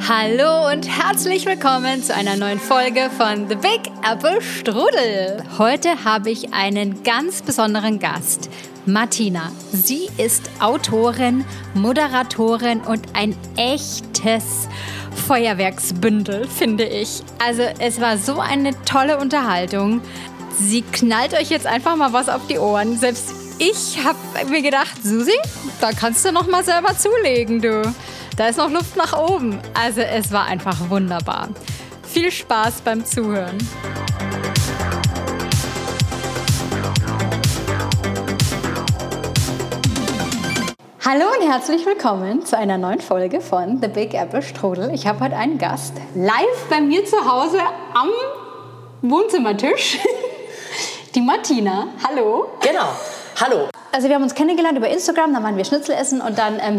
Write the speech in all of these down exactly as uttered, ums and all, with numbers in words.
Hallo und herzlich willkommen zu einer neuen Folge von The Big Apple Strudel. Heute habe ich einen ganz besonderen Gast, Martina. Sie ist Autorin, Moderatorin und ein echtes Feuerwerksbündel, finde ich. Also es war so eine tolle Unterhaltung. Sie knallt euch jetzt einfach mal was auf die Ohren. Selbst ich habe mir gedacht, Susi, da kannst du noch mal selber zulegen, du. Da ist noch Luft nach oben. Also es war einfach wunderbar. Viel Spaß beim Zuhören. Hallo und herzlich willkommen zu einer neuen Folge von The Big Apple Strudel. Ich habe heute einen Gast live bei mir zu Hause am Wohnzimmertisch. Die Martina. Hallo. Genau. Hallo. Also wir haben uns kennengelernt über Instagram, dann waren wir Schnitzel essen und dann... Ähm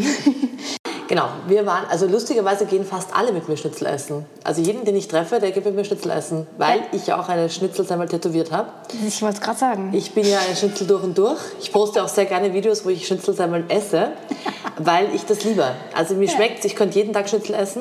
Genau, wir waren, also lustigerweise gehen fast alle mit mir Schnitzel essen. Also jeden, den ich treffe, der geht mit mir Schnitzel essen, weil ja. ich ja auch eine Schnitzelsemmel tätowiert habe. Ich wollte es gerade sagen. Ich bin ja ein Schnitzel durch und durch. Ich poste auch sehr gerne Videos, wo ich Schnitzelsemmeln esse, weil ich das liebe. Also mir ja. schmeckt, ich könnte jeden Tag Schnitzel essen.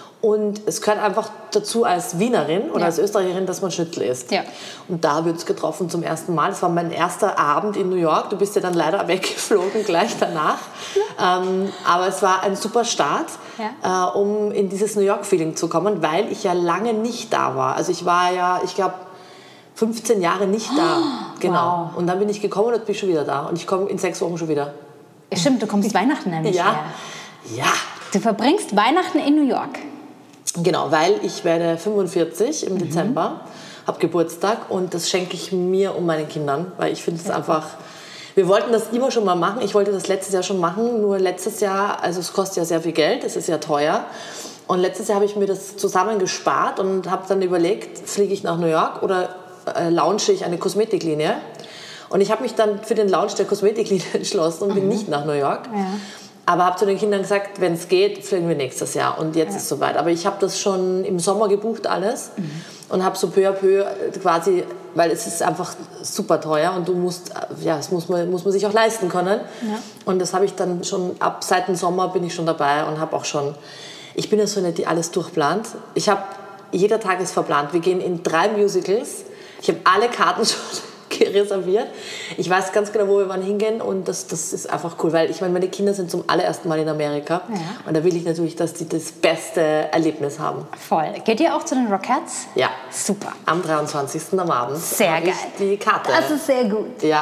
Und es gehört einfach dazu als Wienerin oder ja. als Österreicherin, dass man Schnitzel isst. Ja. Und da haben wir uns getroffen zum ersten Mal. Das war mein erster Abend in New York. Du bist ja dann leider weggeflogen gleich danach. Ja. Ähm, aber es war ein super Start, ja. äh, um in dieses New York-Feeling zu kommen, weil ich ja lange nicht da war. Also ich war ja, ich glaube, fünfzehn Jahre nicht da. Oh, genau. Wow. Und dann bin ich gekommen und bin schon wieder da. Und ich komme in sechs Wochen schon wieder. Ja, stimmt, du kommst Weihnachten nämlich ja. her. Ja. Du verbringst Weihnachten in New York. Genau, weil ich werde fünfundvierzig im mhm. Dezember, habe Geburtstag und das schenke ich mir und meinen Kindern, weil ich finde es einfach, wir wollten das immer schon mal machen, ich wollte das letztes Jahr schon machen, nur letztes Jahr, also es kostet ja sehr viel Geld, es ist ja teuer und letztes Jahr habe ich mir das zusammengespart und habe dann überlegt, fliege ich nach New York oder äh, launche ich eine Kosmetiklinie und ich habe mich dann für den Launch der Kosmetiklinie entschlossen und mhm. bin nicht nach New York. Ja. Aber habe zu den Kindern gesagt, wenn es geht, fliegen wir nächstes Jahr. Und jetzt ja. ist es soweit. Aber ich habe das schon im Sommer gebucht alles mhm. und habe so peu à peu quasi, weil es ist einfach super teuer und du musst, ja, das muss man, muss man sich auch leisten können. Ja. Und das habe ich dann schon, ab seit dem Sommer bin ich schon dabei und habe auch schon, ich bin ja so eine, die alles durchplant. Ich habe, jeder Tag ist verplant. Wir gehen in drei Musicals. Ich habe alle Karten schon reserviert. Ich weiß ganz genau, wo wir wann hingehen und das, das ist einfach cool, weil ich meine, meine Kinder sind zum allerersten Mal in Amerika ja. und da will ich natürlich, dass die das beste Erlebnis haben. Voll. Geht ihr auch zu den Rockettes? Ja. Super. Am dreiundzwanzigsten am Abend. Sehr geil. Die Karte. Das ist sehr gut. Ja.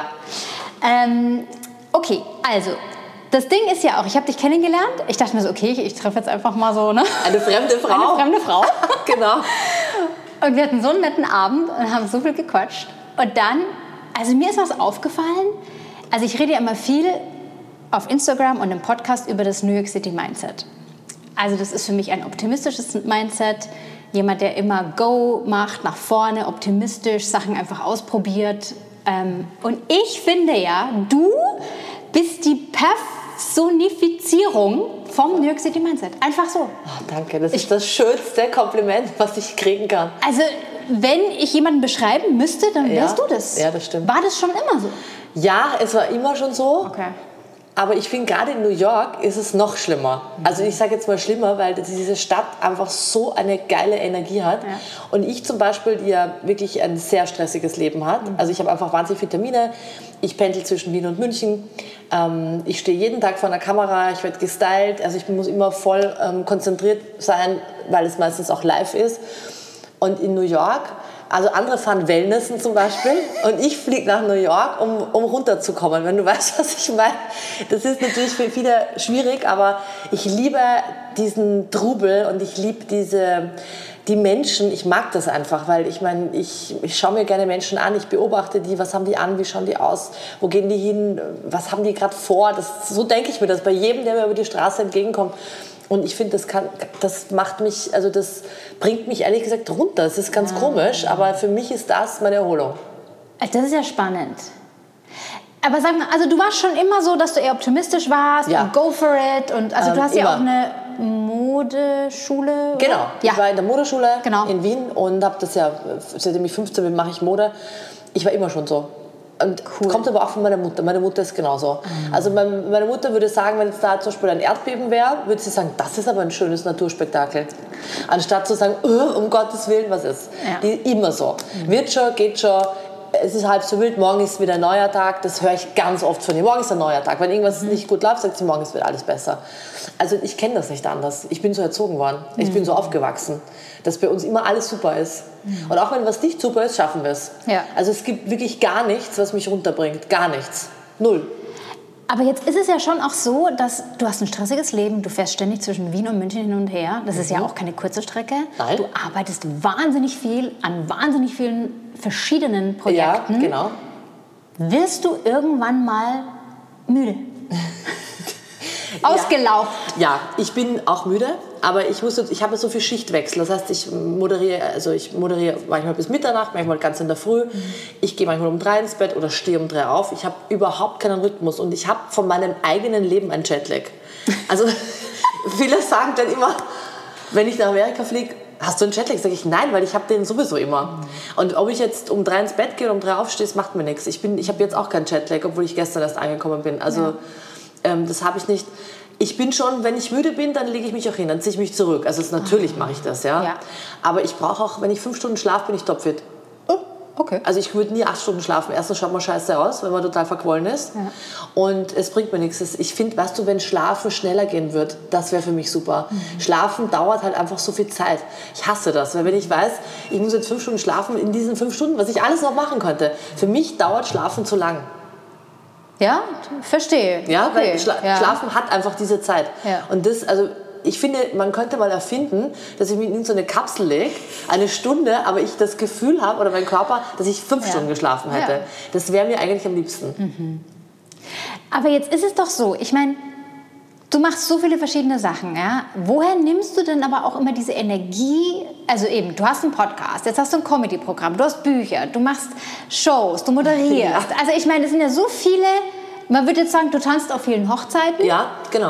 Ähm, okay, also das Ding ist ja auch, ich habe dich kennengelernt. Ich dachte mir so, okay, ich, ich treffe jetzt einfach mal so, ne? Eine fremde Frau. Eine fremde Frau. Genau. Und wir hatten so einen netten Abend und haben so viel gequatscht. Und dann, also mir ist was aufgefallen, also ich rede ja immer viel auf Instagram und im Podcast über das New York City Mindset. Also das ist für mich ein optimistisches Mindset, jemand, der immer Go macht, nach vorne, optimistisch, Sachen einfach ausprobiert. Und ich finde ja, du bist die Personifizierung vom New York City Mindset. Einfach so. Oh, danke, das ist ich, das schönste Kompliment, was ich kriegen kann. Also wenn ich jemanden beschreiben müsste, dann wärst ja, du das. Ja, das stimmt. War das schon immer so? Ja, es war immer schon so. Okay. Aber ich finde, gerade in New York ist es noch schlimmer. Mhm. Also ich sage jetzt mal schlimmer, weil diese Stadt einfach so eine geile Energie hat. Ja. Und ich zum Beispiel, die ja wirklich ein sehr stressiges Leben hat. Mhm. Also ich habe einfach wahnsinnig viele Termine. Ich pendel zwischen Wien und München. Ähm, ich stehe jeden Tag vor einer Kamera. Ich werde gestylt. Also ich muss immer voll ähm, konzentriert sein, weil es meistens auch live ist. Und in New York, also andere fahren Wellnessen zum Beispiel und ich fliege nach New York, um, um runterzukommen, wenn du weißt, was ich meine. Das ist natürlich für viele schwierig, aber ich liebe diesen Trubel und ich liebe diese, die Menschen, ich mag das einfach, weil ich meine, ich, ich schaue mir gerne Menschen an, ich beobachte die, was haben die an, wie schauen die aus, wo gehen die hin, was haben die gerade vor, das, so denke ich mir das bei jedem, der mir über die Straße entgegenkommt. Und ich finde, das, das macht mich, also das bringt mich ehrlich gesagt runter. Das ist ganz ja. komisch, aber für mich ist das meine Erholung. Das ist ja spannend. Aber sag mal, also du warst schon immer so, dass du eher optimistisch warst ja. und go for it. Und also ähm, du hast immer. ja auch eine Modeschule. Oder? Genau, ja. ich war in der Modeschule genau. in Wien und habe das ja, seitdem ich fünfzehn bin, mache ich Mode. Ich war immer schon so. Und cool. Kommt aber auch von meiner Mutter. Meine Mutter ist genauso. Mhm. Also mein, meine Mutter würde sagen, wenn es da zum Beispiel ein Erdbeben wäre, würde sie sagen, das ist aber ein schönes Naturspektakel. Anstatt zu sagen, oh, um Gottes Willen, was ist? Ja. Die immer so. Mhm. Wird schon, geht schon. Es ist halb so wild, morgen ist wieder ein neuer Tag. Das höre ich ganz oft von ihr. Morgen ist ein neuer Tag. Wenn irgendwas mhm. nicht gut läuft, sagt sie, morgen ist wieder alles besser. Also ich kenne das nicht anders. Ich bin so erzogen worden. Mhm. Ich bin so aufgewachsen, dass bei uns immer alles super ist. Mhm. Und auch wenn was nicht super ist, schaffen wir es. Ja. Also es gibt wirklich gar nichts, was mich runterbringt. Gar nichts. Null. Aber jetzt ist es ja schon auch so, dass du hast ein stressiges Leben, du fährst ständig zwischen Wien und München hin und her. Das mhm. ist ja auch keine kurze Strecke. Nein. Du arbeitest wahnsinnig viel an wahnsinnig vielen verschiedenen Projekten. Ja, genau. Wirst du irgendwann mal müde? Ausgelaugt? Ja. ja, ich bin auch müde, aber ich, muss, ich habe so viel Schichtwechsel. Das heißt, ich moderiere, also ich moderiere manchmal bis Mitternacht, manchmal ganz in der Früh. Mhm. Ich gehe manchmal um drei ins Bett oder stehe um drei auf. Ich habe überhaupt keinen Rhythmus und ich habe von meinem eigenen Leben einen Jetlag. Also viele sagen dann immer, wenn ich nach Amerika fliege, hast du einen Jetlag? Sage ich, nein, weil ich habe den sowieso immer. Mhm. Und ob ich jetzt um drei ins Bett gehe oder um drei aufstehe, das macht mir nichts. Ich, bin, ich habe jetzt auch keinen Jetlag, obwohl ich gestern erst angekommen bin. Also ja. ähm, das habe ich nicht. Ich bin schon, wenn ich müde bin, dann lege ich mich auch hin, dann ziehe ich mich zurück. Also das, natürlich mache ich das, ja. ja. Aber ich brauche auch, wenn ich fünf Stunden schlafe, bin ich topfit. Oh, okay. Also ich würde nie acht Stunden schlafen. Erstens schaut man scheiße aus, wenn man total verquollen ist. Ja. Und es bringt mir nichts. Ich finde, weißt du, wenn Schlafen schneller gehen wird, das wäre für mich super. Mhm. Schlafen dauert halt einfach so viel Zeit. Ich hasse das, weil wenn ich weiß, ich muss jetzt fünf Stunden schlafen, in diesen fünf Stunden, was ich alles noch machen könnte, für mich dauert Schlafen zu lang. Ja, verstehe. Ja, okay. weil Schla ja. Schlafen hat einfach diese Zeit. Ja. Und das, also ich finde, man könnte mal erfinden, dass ich mich in so eine Kapsel lege, eine Stunde, aber ich das Gefühl habe, oder mein Körper, dass ich fünf ja. Stunden geschlafen hätte. Ja. Das wäre mir eigentlich am liebsten. Mhm. Aber jetzt ist es doch so, ich meine, du machst so viele verschiedene Sachen, ja? Woher nimmst du denn aber auch immer diese Energie? Also eben, du hast einen Podcast, jetzt hast du ein Comedy-Programm, du hast Bücher, du machst Shows, du moderierst. Ja. Also ich meine, es sind ja so viele, man würde jetzt sagen, du tanzt auf vielen Hochzeiten. Ja, genau.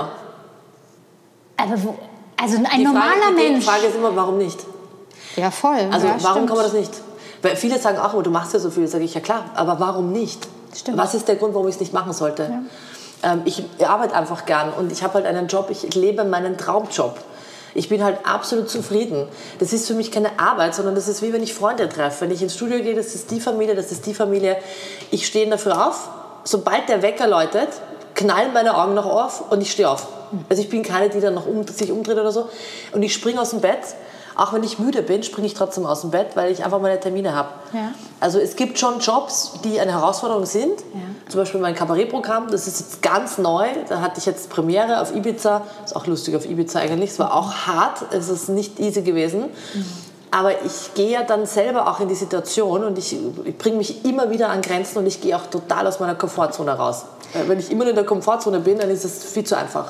Aber wo, also ein die normaler Frage, Mensch. Die Frage ist immer, warum nicht? Ja, voll. Also ja, warum stimmt. kann man das nicht? Weil viele sagen auch, du machst ja so viel, sage ich, ja klar, aber warum nicht? Stimmt. Was ist der Grund, warum ich es nicht machen sollte? Ja. Ähm, ich arbeite einfach gern und ich habe halt einen Job, ich lebe meinen Traumjob. Ich bin halt absolut zufrieden. Das ist für mich keine Arbeit, sondern das ist wie wenn ich Freunde treffe. Wenn ich ins Studio gehe, das ist die Familie, das ist die Familie. Ich stehe in der Früh auf, sobald der Wecker läutet, knallen meine Augen noch auf und ich stehe auf. Also ich bin keine, die dann noch um, sich umdreht oder so. Und ich springe aus dem Bett. Auch wenn ich müde bin, springe ich trotzdem aus dem Bett, weil ich einfach meine Termine habe. Ja. Also es gibt schon Jobs, die eine Herausforderung sind. Ja. Zum Beispiel mein Kabarettprogramm, das ist jetzt ganz neu. Da hatte ich jetzt Premiere auf Ibiza. Ist auch lustig auf Ibiza eigentlich. Es war auch hart, es ist nicht easy gewesen. Mhm. Aber ich gehe ja dann selber auch in die Situation und ich, ich bringe mich immer wieder an Grenzen und ich gehe auch total aus meiner Komfortzone raus. Wenn ich immer in der Komfortzone bin, dann ist es viel zu einfach.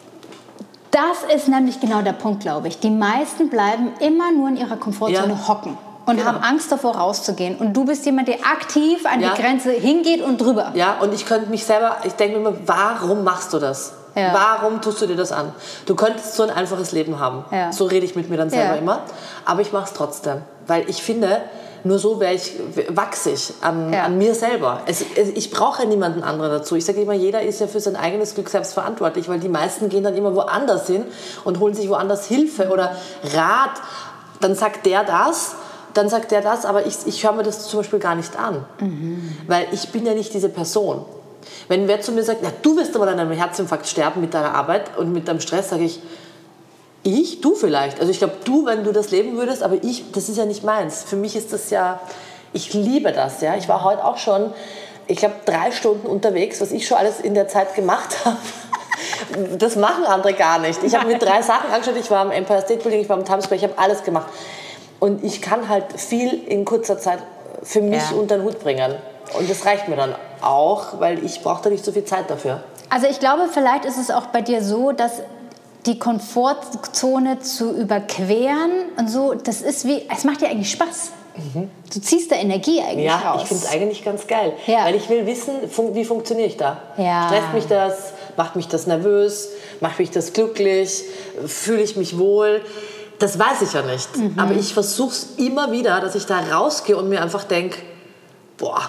Das ist nämlich genau der Punkt, glaube ich. Die meisten bleiben immer nur in ihrer Komfortzone ja. hocken und genau. haben Angst davor, rauszugehen. Und du bist jemand, der aktiv an ja. die Grenze hingeht und drüber. Ja, und ich könnte mich selber, ich denke mir immer, warum machst du das? Ja. Warum tust du dir das an? Du könntest so ein einfaches Leben haben. Ja. So rede ich mit mir dann selber ja. immer. Aber ich mache es trotzdem. Weil ich finde, nur so wäre ich, wachse ich an, ja. an mir selber. Es, es, ich brauche niemanden anderen dazu. Ich sage immer, jeder ist ja für sein eigenes Glück selbst verantwortlich, weil die meisten gehen dann immer woanders hin und holen sich woanders Hilfe oder Rat. Dann sagt der das, dann sagt der das, aber ich, ich höre mir das zum Beispiel gar nicht an. Mhm. Weil ich bin ja nicht diese Person. Wenn wer zu mir sagt, na, du wirst aber an einem Herzinfarkt sterben mit deiner Arbeit und mit deinem Stress, sage ich, ich? Du vielleicht. Also ich glaube, du, wenn du das leben würdest, aber ich, das ist ja nicht meins. Für mich ist das ja, ich liebe das. Ja. Ich war heute auch schon, ich glaube, drei Stunden unterwegs, was ich schon alles in der Zeit gemacht habe. Das machen andere gar nicht. Ich habe mir drei Sachen angeschaut, ich war am Empire State Building, ich war am Times Square, ich habe alles gemacht. Und ich kann halt viel in kurzer Zeit für mich ja. unter den Hut bringen. Und das reicht mir dann auch, weil ich brauche da nicht so viel Zeit dafür. Also ich glaube, vielleicht ist es auch bei dir so, dass die Komfortzone zu überqueren und so, das ist wie, es macht dir eigentlich Spaß. Mhm. Du ziehst da Energie eigentlich ja, raus. Ja, ich finde es eigentlich ganz geil, ja. weil ich will wissen, wie funktioniere ich da? Ja. Stresst mich das? Macht mich das nervös? Macht mich das glücklich? Fühle ich mich wohl? Das weiß ich ja nicht, mhm. aber ich versuche es immer wieder, dass ich da rausgehe und mir einfach denke, boah,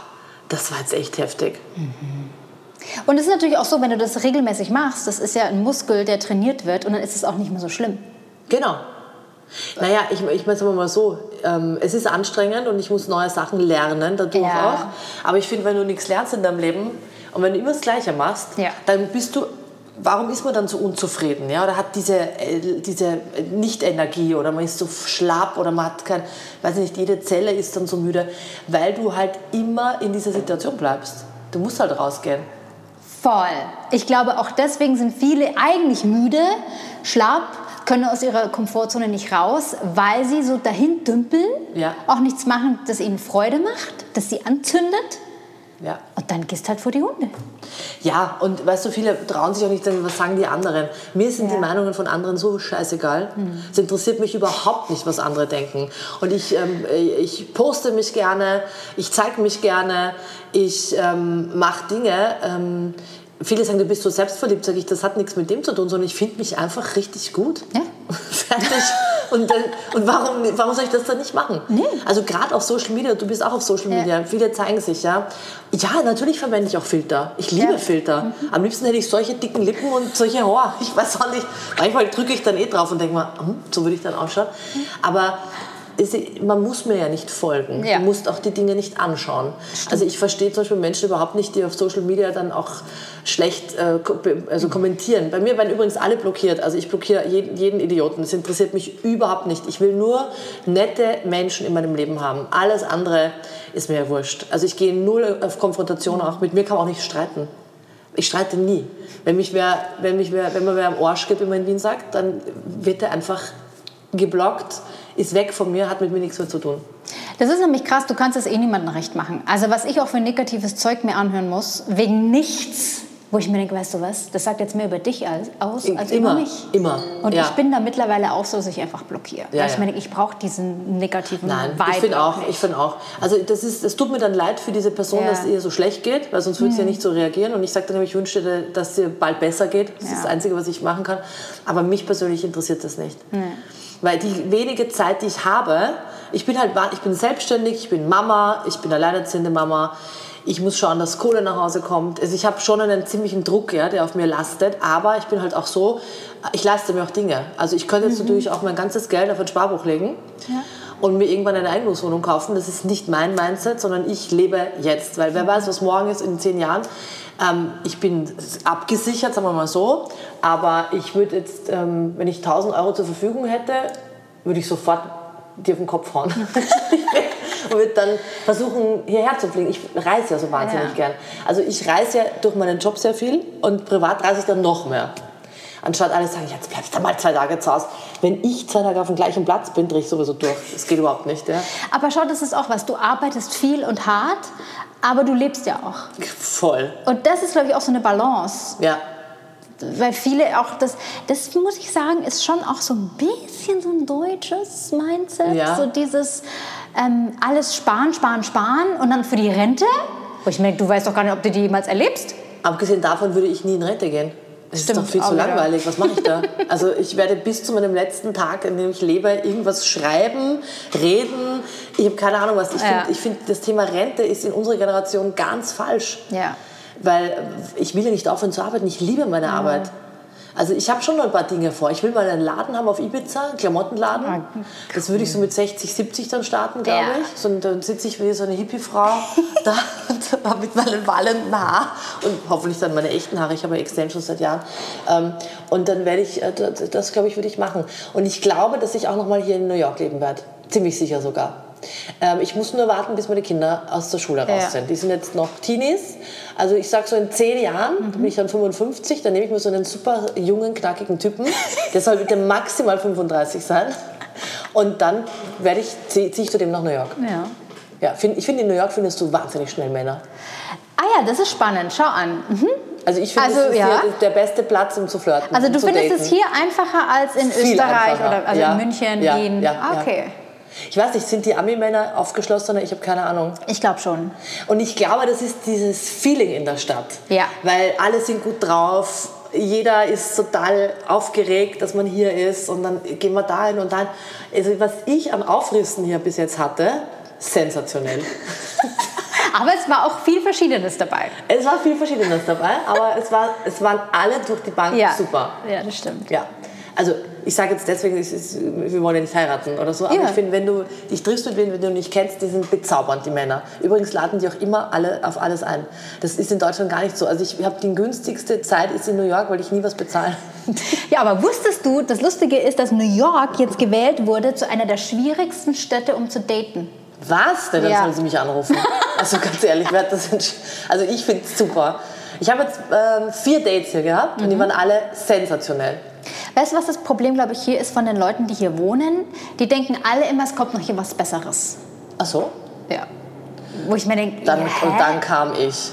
das war jetzt echt heftig. Mhm. Und es ist natürlich auch so, wenn du das regelmäßig machst, das ist ja ein Muskel, der trainiert wird und dann ist es auch nicht mehr so schlimm. Genau. Naja, ich, ich meine es mal so, ähm, es ist anstrengend und ich muss neue Sachen lernen, dadurch ja. auch. Aber ich finde, wenn du nichts lernst in deinem Leben und wenn du immer das Gleiche machst, ja. dann bist du, warum ist man dann so unzufrieden? Ja? Oder hat diese, äh, diese Nicht-Energie oder man ist so schlapp oder man hat kein, weiß nicht, jede Zelle ist dann so müde, weil du halt immer in dieser Situation bleibst. Du musst halt rausgehen. Voll. Ich glaube, auch deswegen sind viele eigentlich müde, schlapp, können aus ihrer Komfortzone nicht raus, weil sie so dahin dümpeln, ja. auch nichts machen, das ihnen Freude macht, das sie anzündet. Ja. Und dann gehst du halt vor die Hunde. Ja, und weißt du, viele trauen sich auch nicht, was sagen die anderen. Mir sind ja. die Meinungen von anderen so scheißegal. Mhm. Es interessiert mich überhaupt nicht, was andere denken. Und ich, ähm, ich poste mich gerne, ich zeige mich gerne, ich ähm, mache Dinge. Ähm, viele sagen, du bist so selbstverliebt. Sage ich, das hat nichts mit dem zu tun, sondern ich finde mich einfach richtig gut. Ja. Fertig. Und, dann, und warum, warum soll ich das dann nicht machen? Nee. Also gerade auf Social Media, du bist auch auf Social Media, ja. viele zeigen sich, ja. Ja, natürlich verwende ich auch Filter. Ich liebe ja. Filter. Mhm. Am liebsten hätte ich solche dicken Lippen und solche Haare. Ich weiß auch nicht, manchmal drücke ich dann eh drauf und denke mal, hm, so würde ich dann ausschauen. Mhm. Aber man muss mir ja nicht folgen. Ja. Du musst auch die Dinge nicht anschauen. Stimmt. Also ich verstehe zum Beispiel Menschen überhaupt nicht, die auf Social Media dann auch schlecht äh, also kommentieren. Bei mir werden übrigens alle blockiert. Also ich blockiere jeden, jeden Idioten. Das interessiert mich überhaupt nicht. Ich will nur nette Menschen in meinem Leben haben. Alles andere ist mir ja wurscht. Also ich gehe null auf Konfrontation. Auch mit mir kann man auch nicht streiten. Ich streite nie. Wenn, mich wer, wenn, mich wer, wenn man wer am Arsch geht, wie man in Wien sagt, dann wird er einfach geblockt, ist weg von mir, hat mit mir nichts mehr zu tun. Das ist nämlich krass, du kannst es eh niemandem recht machen. Also was ich auch für negatives Zeug mir anhören muss, wegen nichts, wo ich mir denke, weißt du was, das sagt jetzt mehr über dich aus, als immer, über mich. Immer, Und ja. ich bin da mittlerweile auch so, dass ich einfach blockiere. Ja, weil ich ja. mir denke, ich brauche diesen negativen Nein, Vibe. ich finde auch, ich finde auch. Also das ist, es tut mir dann leid für diese Person, ja. dass es ihr so schlecht geht, weil sonst würde sie hm. ja nicht so reagieren. Und ich sage dann, ich wünsche dir, dass es dir bald besser geht. Das ja. ist das Einzige, was ich machen kann. Aber mich persönlich interessiert das nicht. Ja. Weil die wenige Zeit, die ich habe, ich bin halt, ich bin selbstständig, ich bin Mama, ich bin alleinerziehende Mama, ich muss schauen, dass Kohle nach Hause kommt. Also ich habe schon einen ziemlichen Druck, ja, der auf mir lastet, aber ich bin halt auch so, ich leiste mir auch Dinge. Also ich könnte jetzt mhm. natürlich auch mein ganzes Geld auf ein Sparbuch legen ja. und mir irgendwann eine Eigentumswohnung kaufen. Das ist nicht mein Mindset, sondern ich lebe jetzt. Weil wer weiß, was morgen ist in zehn Jahren. Ähm, ich bin abgesichert, sagen wir mal so, aber ich würde jetzt, ähm, wenn ich tausend Euro zur Verfügung hätte, würde ich sofort dir auf den Kopf hauen. Und würde dann versuchen, hierher zu fliegen. Ich reise ja so wahnsinnig ja. gern. Also ich reise ja durch meinen Job sehr viel und privat reise ich dann noch mehr. Anstatt alle sagen, jetzt bleibst du mal zwei Tage zu Hause. Wenn ich zwei Tage auf dem gleichen Platz bin, drehe ich sowieso durch. Das geht überhaupt nicht. Ja. Aber schau, das ist auch was. Du arbeitest viel und hart, aber du lebst ja auch. Voll. Und das ist, glaube ich, auch so eine Balance. Ja. Weil viele auch, das, das muss ich sagen, ist schon auch so ein bisschen so ein deutsches Mindset. Ja. So dieses ähm, alles sparen, sparen, sparen und dann für die Rente. Wo ich merke, du weißt doch gar nicht, ob du die jemals erlebst. Abgesehen davon würde ich nie in Rente gehen. Das Stimmt, ist doch viel zu langweilig. Was mache ich da? Also ich werde bis zu meinem letzten Tag, in dem ich lebe, irgendwas schreiben, reden. Ich habe keine Ahnung was. Ich ja. finde, find, das Thema Rente ist in unserer Generation ganz falsch. Ja. Weil ich will ja nicht aufhören zu arbeiten. Ich liebe meine ja. Arbeit. Also ich habe schon noch ein paar Dinge vor. Ich will mal einen Laden haben auf Ibiza, einen Klamottenladen. Ja, cool. Das würde ich so mit sechzig, siebzig dann starten, glaube ja. ich. So, dann sitze ich wie so eine Hippie-Frau da mit meinen wallenden Haaren und hoffentlich dann meine echten Haare. Ich habe ja Extensions seit Jahren. Und dann werde ich, das, das glaube ich, würde ich machen. Und ich glaube, dass ich auch noch mal hier in New York leben werde. Ziemlich sicher sogar. Ähm, ich muss nur warten, bis meine Kinder aus der Schule raus ja. sind. Die sind jetzt noch Teenies. Also ich sage so in zehn Jahren, mhm. bin ich dann fünfundfünfzig, dann nehme ich mir so einen super jungen, knackigen Typen. Der soll bitte maximal fünfunddreißig sein. Und dann werde ich, ziehe zieh ich zu dem nach New York. Ja. Ja, find, ich finde, in New York findest du wahnsinnig schnell Männer. Ah ja, das ist spannend. Schau an. Mhm. Also ich finde, also, das ist ja. der beste Platz, um zu flirten. Also du zu findest daten. es hier einfacher als in Viel Österreich einfacher. oder also ja. in München, ja. Wien? Ja. Ah, okay. Ja. Ich weiß nicht, sind die Ami-Männer aufgeschlossener? Ich habe keine Ahnung. Ich glaube schon. Und ich glaube, das ist dieses Feeling in der Stadt. Ja. Weil alle sind gut drauf, jeder ist total aufgeregt, dass man hier ist und dann gehen wir dahin und dahin. Also was ich an Aufrissen hier bis jetzt hatte, sensationell. Aber es war auch viel Verschiedenes dabei. Es war viel Verschiedenes dabei, aber es, war, es waren alle durch die Bank ja. super. Ja, das stimmt. Ja. Also ich sage jetzt deswegen, es ist, wir wollen ja nicht heiraten oder so, aber ja. ich finde, wenn du dich triffst mit wem, wenn du nicht kennst, die sind bezaubernd, die Männer. Übrigens laden die auch immer alle auf alles ein. Das ist in Deutschland gar nicht so. Also ich habe die günstigste Zeit ist in New York, weil ich nie was bezahle. Ja, aber wusstest du, das Lustige ist, dass New York jetzt gewählt wurde zu einer der schwierigsten Städte, um zu daten. Was? Denn dann ja. sollen sie mich anrufen. Also ganz ehrlich, das also ich finde es super. Ich habe jetzt ähm, vier Dates hier gehabt mhm. und die waren alle sensationell. Weißt du, was das Problem, glaube ich, hier ist von den Leuten, die hier wohnen? Die denken alle immer, es kommt noch hier was Besseres. Ach so? Ja. Wo ich mir denke, dann, ja, und dann kam ich.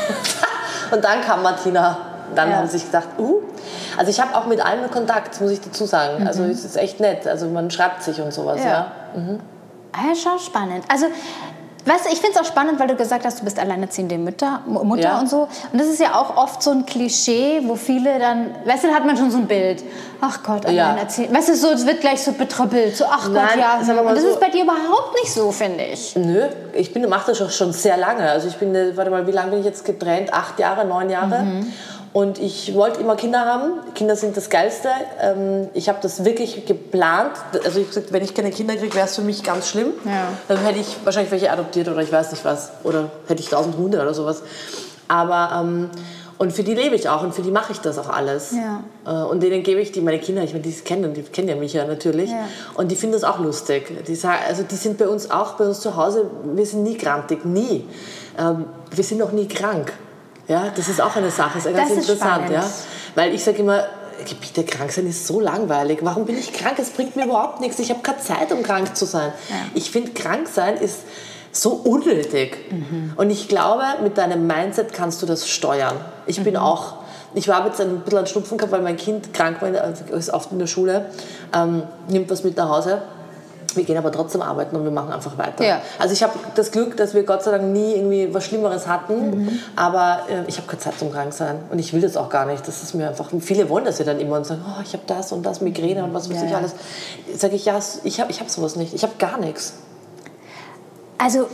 Und dann kam Martina. Dann ja. haben sie sich gedacht, uh. Also ich habe auch mit allen Kontakt, muss ich dazu sagen. Mhm. Also es ist echt nett. Also man schreibt sich und sowas. Ja. Ja. Mhm. Ja, schon spannend. Also, weißt du, ich finde es auch spannend, weil du gesagt hast, du bist alleinerziehende Mutter, Mutter ja. und so. Und das ist ja auch oft so ein Klischee, wo viele dann, weißt du, da hat man schon so ein Bild. Ach Gott, alleinerziehend. Ja. Weißt du, so, es wird gleich so betröppelt. So, ach Nein, Gott, ja. Und das so, ist bei dir überhaupt nicht so, finde ich. Nö, ich bin, mache das auch schon sehr lange. Also ich bin, warte mal, wie lange bin ich jetzt getrennt? Acht Jahre, neun Jahre. Mhm. Und ich wollte immer Kinder haben. Kinder sind das Geilste. Ich habe das wirklich geplant. Also ich gesagt, wenn ich keine Kinder kriege, wäre es für mich ganz schlimm. Ja. Dann hätte ich wahrscheinlich welche adoptiert oder ich weiß nicht was. Oder hätte ich tausend Hunde oder sowas. Aber, ähm, und für die lebe ich auch und für die mache ich das auch alles. Ja. Und denen gebe ich die, meine Kinder, ich meine, die kennen, die kennen ja mich ja natürlich. Ja. Und die finden das auch lustig. Die, sagen, also die sind bei uns auch, bei uns zu Hause, wir sind nie grantig, nie. Ähm, wir sind noch nie krank. Ja, das ist auch eine Sache, das ist ganz das ist interessant. Spannend. Ja? Weil ich sage immer, bitte, krank sein ist so langweilig. Warum bin ich krank? Es bringt mir überhaupt nichts. Ich habe keine Zeit, um krank zu sein. Ja. Ich finde, krank sein ist so unnötig. Mhm. Und ich glaube, mit deinem Mindset kannst du das steuern. Ich mhm. bin auch, ich habe jetzt ein bisschen einen Schnupfen gehabt, weil mein Kind krank war, ist oft in der Schule, ähm, nimmt was mit nach Hause. Wir gehen aber trotzdem arbeiten und wir machen einfach weiter. Ja. Also ich habe das Glück, dass wir Gott sei Dank nie irgendwie was Schlimmeres hatten, mhm. aber äh, ich habe keine Zeit zum Kranksein und ich will das auch gar nicht. Das ist mir einfach, viele wollen das ja dann immer und sagen, oh, ich habe das und das, Migräne und was weiß ja, ich alles. Sage ich, ja, ich habe ich hab sowas nicht, ich habe gar nichts. Also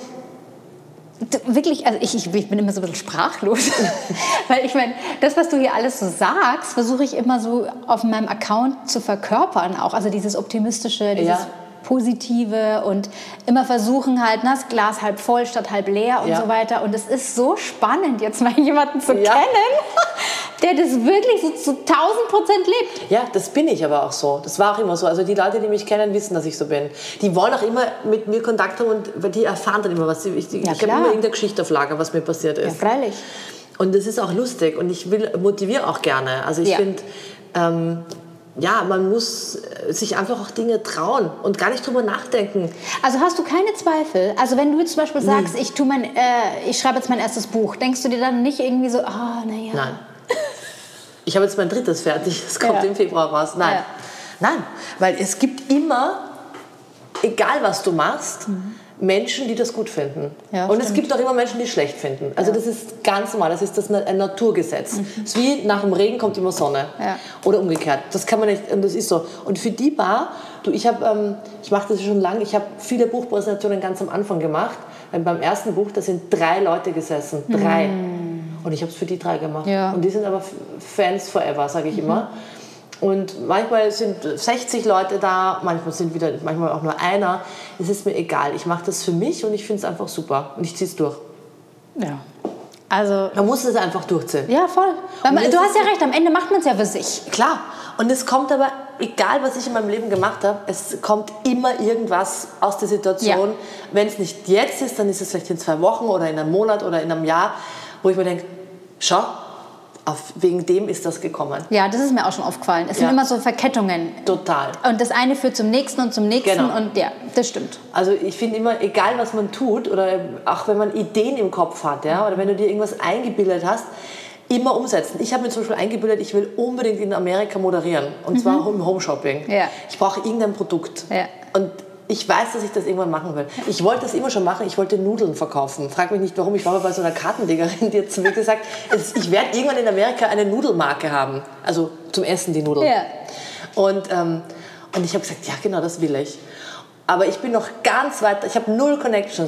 wirklich, also ich, ich bin immer so ein bisschen sprachlos, weil ich meine, das, was du hier alles so sagst, versuche ich immer so auf meinem Account zu verkörpern auch, also dieses optimistische, dieses ja. Positive und immer versuchen halt, na, das Glas halb voll statt halb leer und ja. so weiter. Und es ist so spannend, jetzt mal jemanden zu ja. kennen, der das wirklich so zu tausend Prozent lebt. Ja, das bin ich aber auch so. Das war auch immer so. Also die Leute, die mich kennen, wissen, dass ich so bin. Die wollen auch immer mit mir Kontakt haben und die erfahren dann immer was. Ich, ich, ja, ich habe immer irgendeine Geschichte auf Lager, was mir passiert ist. Ja, freilich. Und das ist auch lustig und ich will, motiviere auch gerne. Also ich ja. finde... Ähm, ja, man muss sich einfach auch Dinge trauen und gar nicht drüber nachdenken. Also hast du keine Zweifel? Also wenn du jetzt zum Beispiel sagst, ich, tu mein, äh, ich schreibe jetzt mein erstes Buch, denkst du dir dann nicht irgendwie so, ah, oh, naja. Nein. Ich habe jetzt mein drittes fertig, das kommt ja. im Februar raus. Nein. Ja. Nein, weil es gibt immer, egal was du machst, mhm. Menschen, die das gut finden. Ja, und stimmt. Es gibt auch immer Menschen, die es schlecht finden. Also ja. das ist ganz normal, das ist das ein Naturgesetz. Mhm. Es ist wie nach dem Regen kommt immer Sonne. Ja. Oder umgekehrt. Das kann man nicht, und das ist so. Und für die Bar, du, ich habe, ähm, ich mache das schon lange, ich habe viele Buchpräsentationen ganz am Anfang gemacht. Weil beim ersten Buch, da sind drei Leute gesessen. Drei. Mhm. Und ich habe es für die drei gemacht. Ja. Und die sind aber Fans forever, sage ich mhm. immer. Und manchmal sind sechzig Leute da, manchmal sind wieder, manchmal auch nur einer. Es ist mir egal. Ich mache das für mich und ich finde es einfach super. Und ich ziehe es durch. Ja. Also man muss es einfach durchziehen. Ja, voll. Weil man, du hast ja recht, am Ende macht man es ja für sich. Klar. Und es kommt aber, egal was ich in meinem Leben gemacht habe, es kommt immer irgendwas aus der Situation. Ja. Wenn es nicht jetzt ist, dann ist es vielleicht in zwei Wochen oder in einem Monat oder in einem Jahr, wo ich mir denke, schau, Auf, wegen dem ist das gekommen. Ja, das ist mir auch schon aufgefallen. Es ja. sind immer so Verkettungen. Total. Und das eine führt zum nächsten und zum nächsten. Genau. Und ja, das stimmt. Also ich finde immer, egal was man tut, oder auch wenn man Ideen im Kopf hat, ja, oder wenn du dir irgendwas eingebildet hast, immer umsetzen. Ich habe mir zum Beispiel eingebildet, ich will unbedingt in Amerika moderieren. Und mhm. zwar im Home-Shopping. Ja. Ich brauche irgendein Produkt. Ja. Und ich weiß, dass ich das irgendwann machen will. Ich wollte das immer schon machen. Ich wollte Nudeln verkaufen. Frag mich nicht, warum. Ich war mal bei so einer Kartenlegerin, die hat zu mir gesagt, ich werde irgendwann in Amerika eine Nudelmarke haben. Also zum Essen die Nudeln. Ja. Und, ähm, und ich habe gesagt, ja genau, das will ich. Aber ich bin noch ganz weit, ich habe null Connections.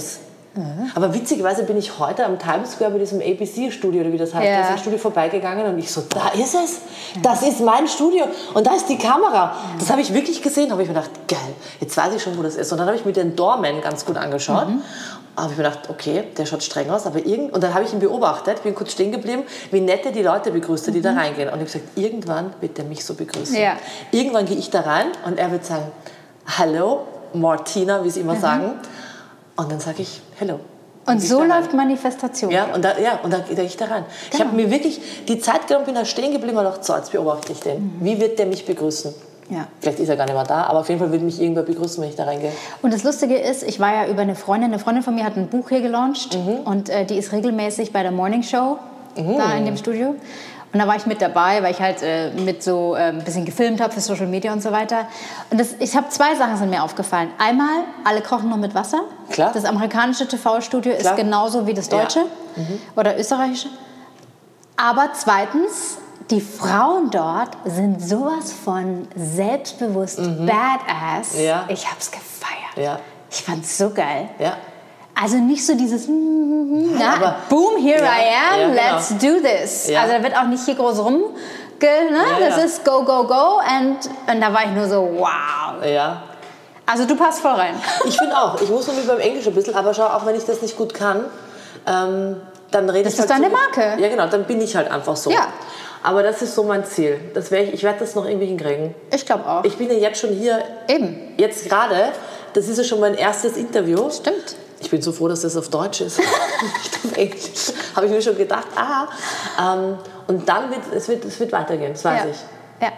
Mhm. Aber witzigerweise bin ich heute am Times Square bei diesem A B C-Studio, oder wie das heißt, ja. da ist ein Studio vorbeigegangen und ich so, da ist es, das ist mein Studio und da ist die Kamera. Das habe ich wirklich gesehen, habe ich mir gedacht, geil, jetzt weiß ich schon, wo das ist. Und dann habe ich mir den Doorman ganz gut angeschaut. Mhm. habe ich mir gedacht, okay, der schaut streng aus, aber irgend und dann habe ich ihn beobachtet, bin kurz stehen geblieben, wie nett er die Leute begrüßt, die mhm. da reingehen. Und ich habe gesagt, irgendwann wird er mich so begrüßen. Ja. Irgendwann gehe ich da rein und er wird sagen, hallo, Martina, wie sie immer mhm. sagen. Und dann sage ich, hello. Und, und so läuft Manifestation. Ja, und da, ja, und dann gehe ich da rein. Genau. Ich habe mir wirklich die Zeit genommen, bin da stehen geblieben und gedacht, so, jetzt beobachte ich den. Mhm. Wie wird der mich begrüßen? Ja. Vielleicht ist er gar nicht mehr da, aber auf jeden Fall würde mich irgendwer begrüßen, wenn ich da reingehe. Und das Lustige ist, ich war ja über eine Freundin, eine Freundin von mir hat ein Buch hier gelauncht mhm. und äh, die ist regelmäßig bei der Morning Show mhm. da in dem Studio. Und da war ich mit dabei, weil ich halt äh, mit so äh, ein bisschen gefilmt habe für Social Media und so weiter. Und das, ich habe zwei Sachen sind mir aufgefallen. Einmal, alle kochen noch mit Wasser. Klar. Das amerikanische T V-Studio ist genauso wie das deutsche ja. mhm. oder österreichische. Aber zweitens, die Frauen dort sind sowas von selbstbewusst, mhm. badass. Ja. Ich habe es gefeiert. Ja. Ich fand es so geil. Ja. Also nicht so dieses, Nein, na, aber, boom, here ja, I am, ja, genau. let's do this. Ja. Also da wird auch nicht hier groß rum, ne? Ja, das ja. ist go, go, go. Und, und da war ich nur so, wow. Ja. Also du passt voll rein. Ich finde auch. Ich muss nur wie beim Englisch ein bisschen, aber schau, auch wenn ich das nicht gut kann, ähm, dann rede das ich halt Das ist deine so, Marke. Ja, genau, dann bin ich halt einfach so. Ja. Aber das ist so mein Ziel. Das ich ich werde das noch irgendwie hinkriegen. Ich glaube auch. Ich bin ja jetzt schon hier. Eben. Jetzt gerade. Das ist ja schon mein erstes Interview. Stimmt. Ich bin so froh, dass das auf Deutsch ist. Nicht auf Englisch. Habe ich mir schon gedacht. Ah. Ähm, und dann wird es wird, es wird weitergehen. Das weiß ja. ich. Ja.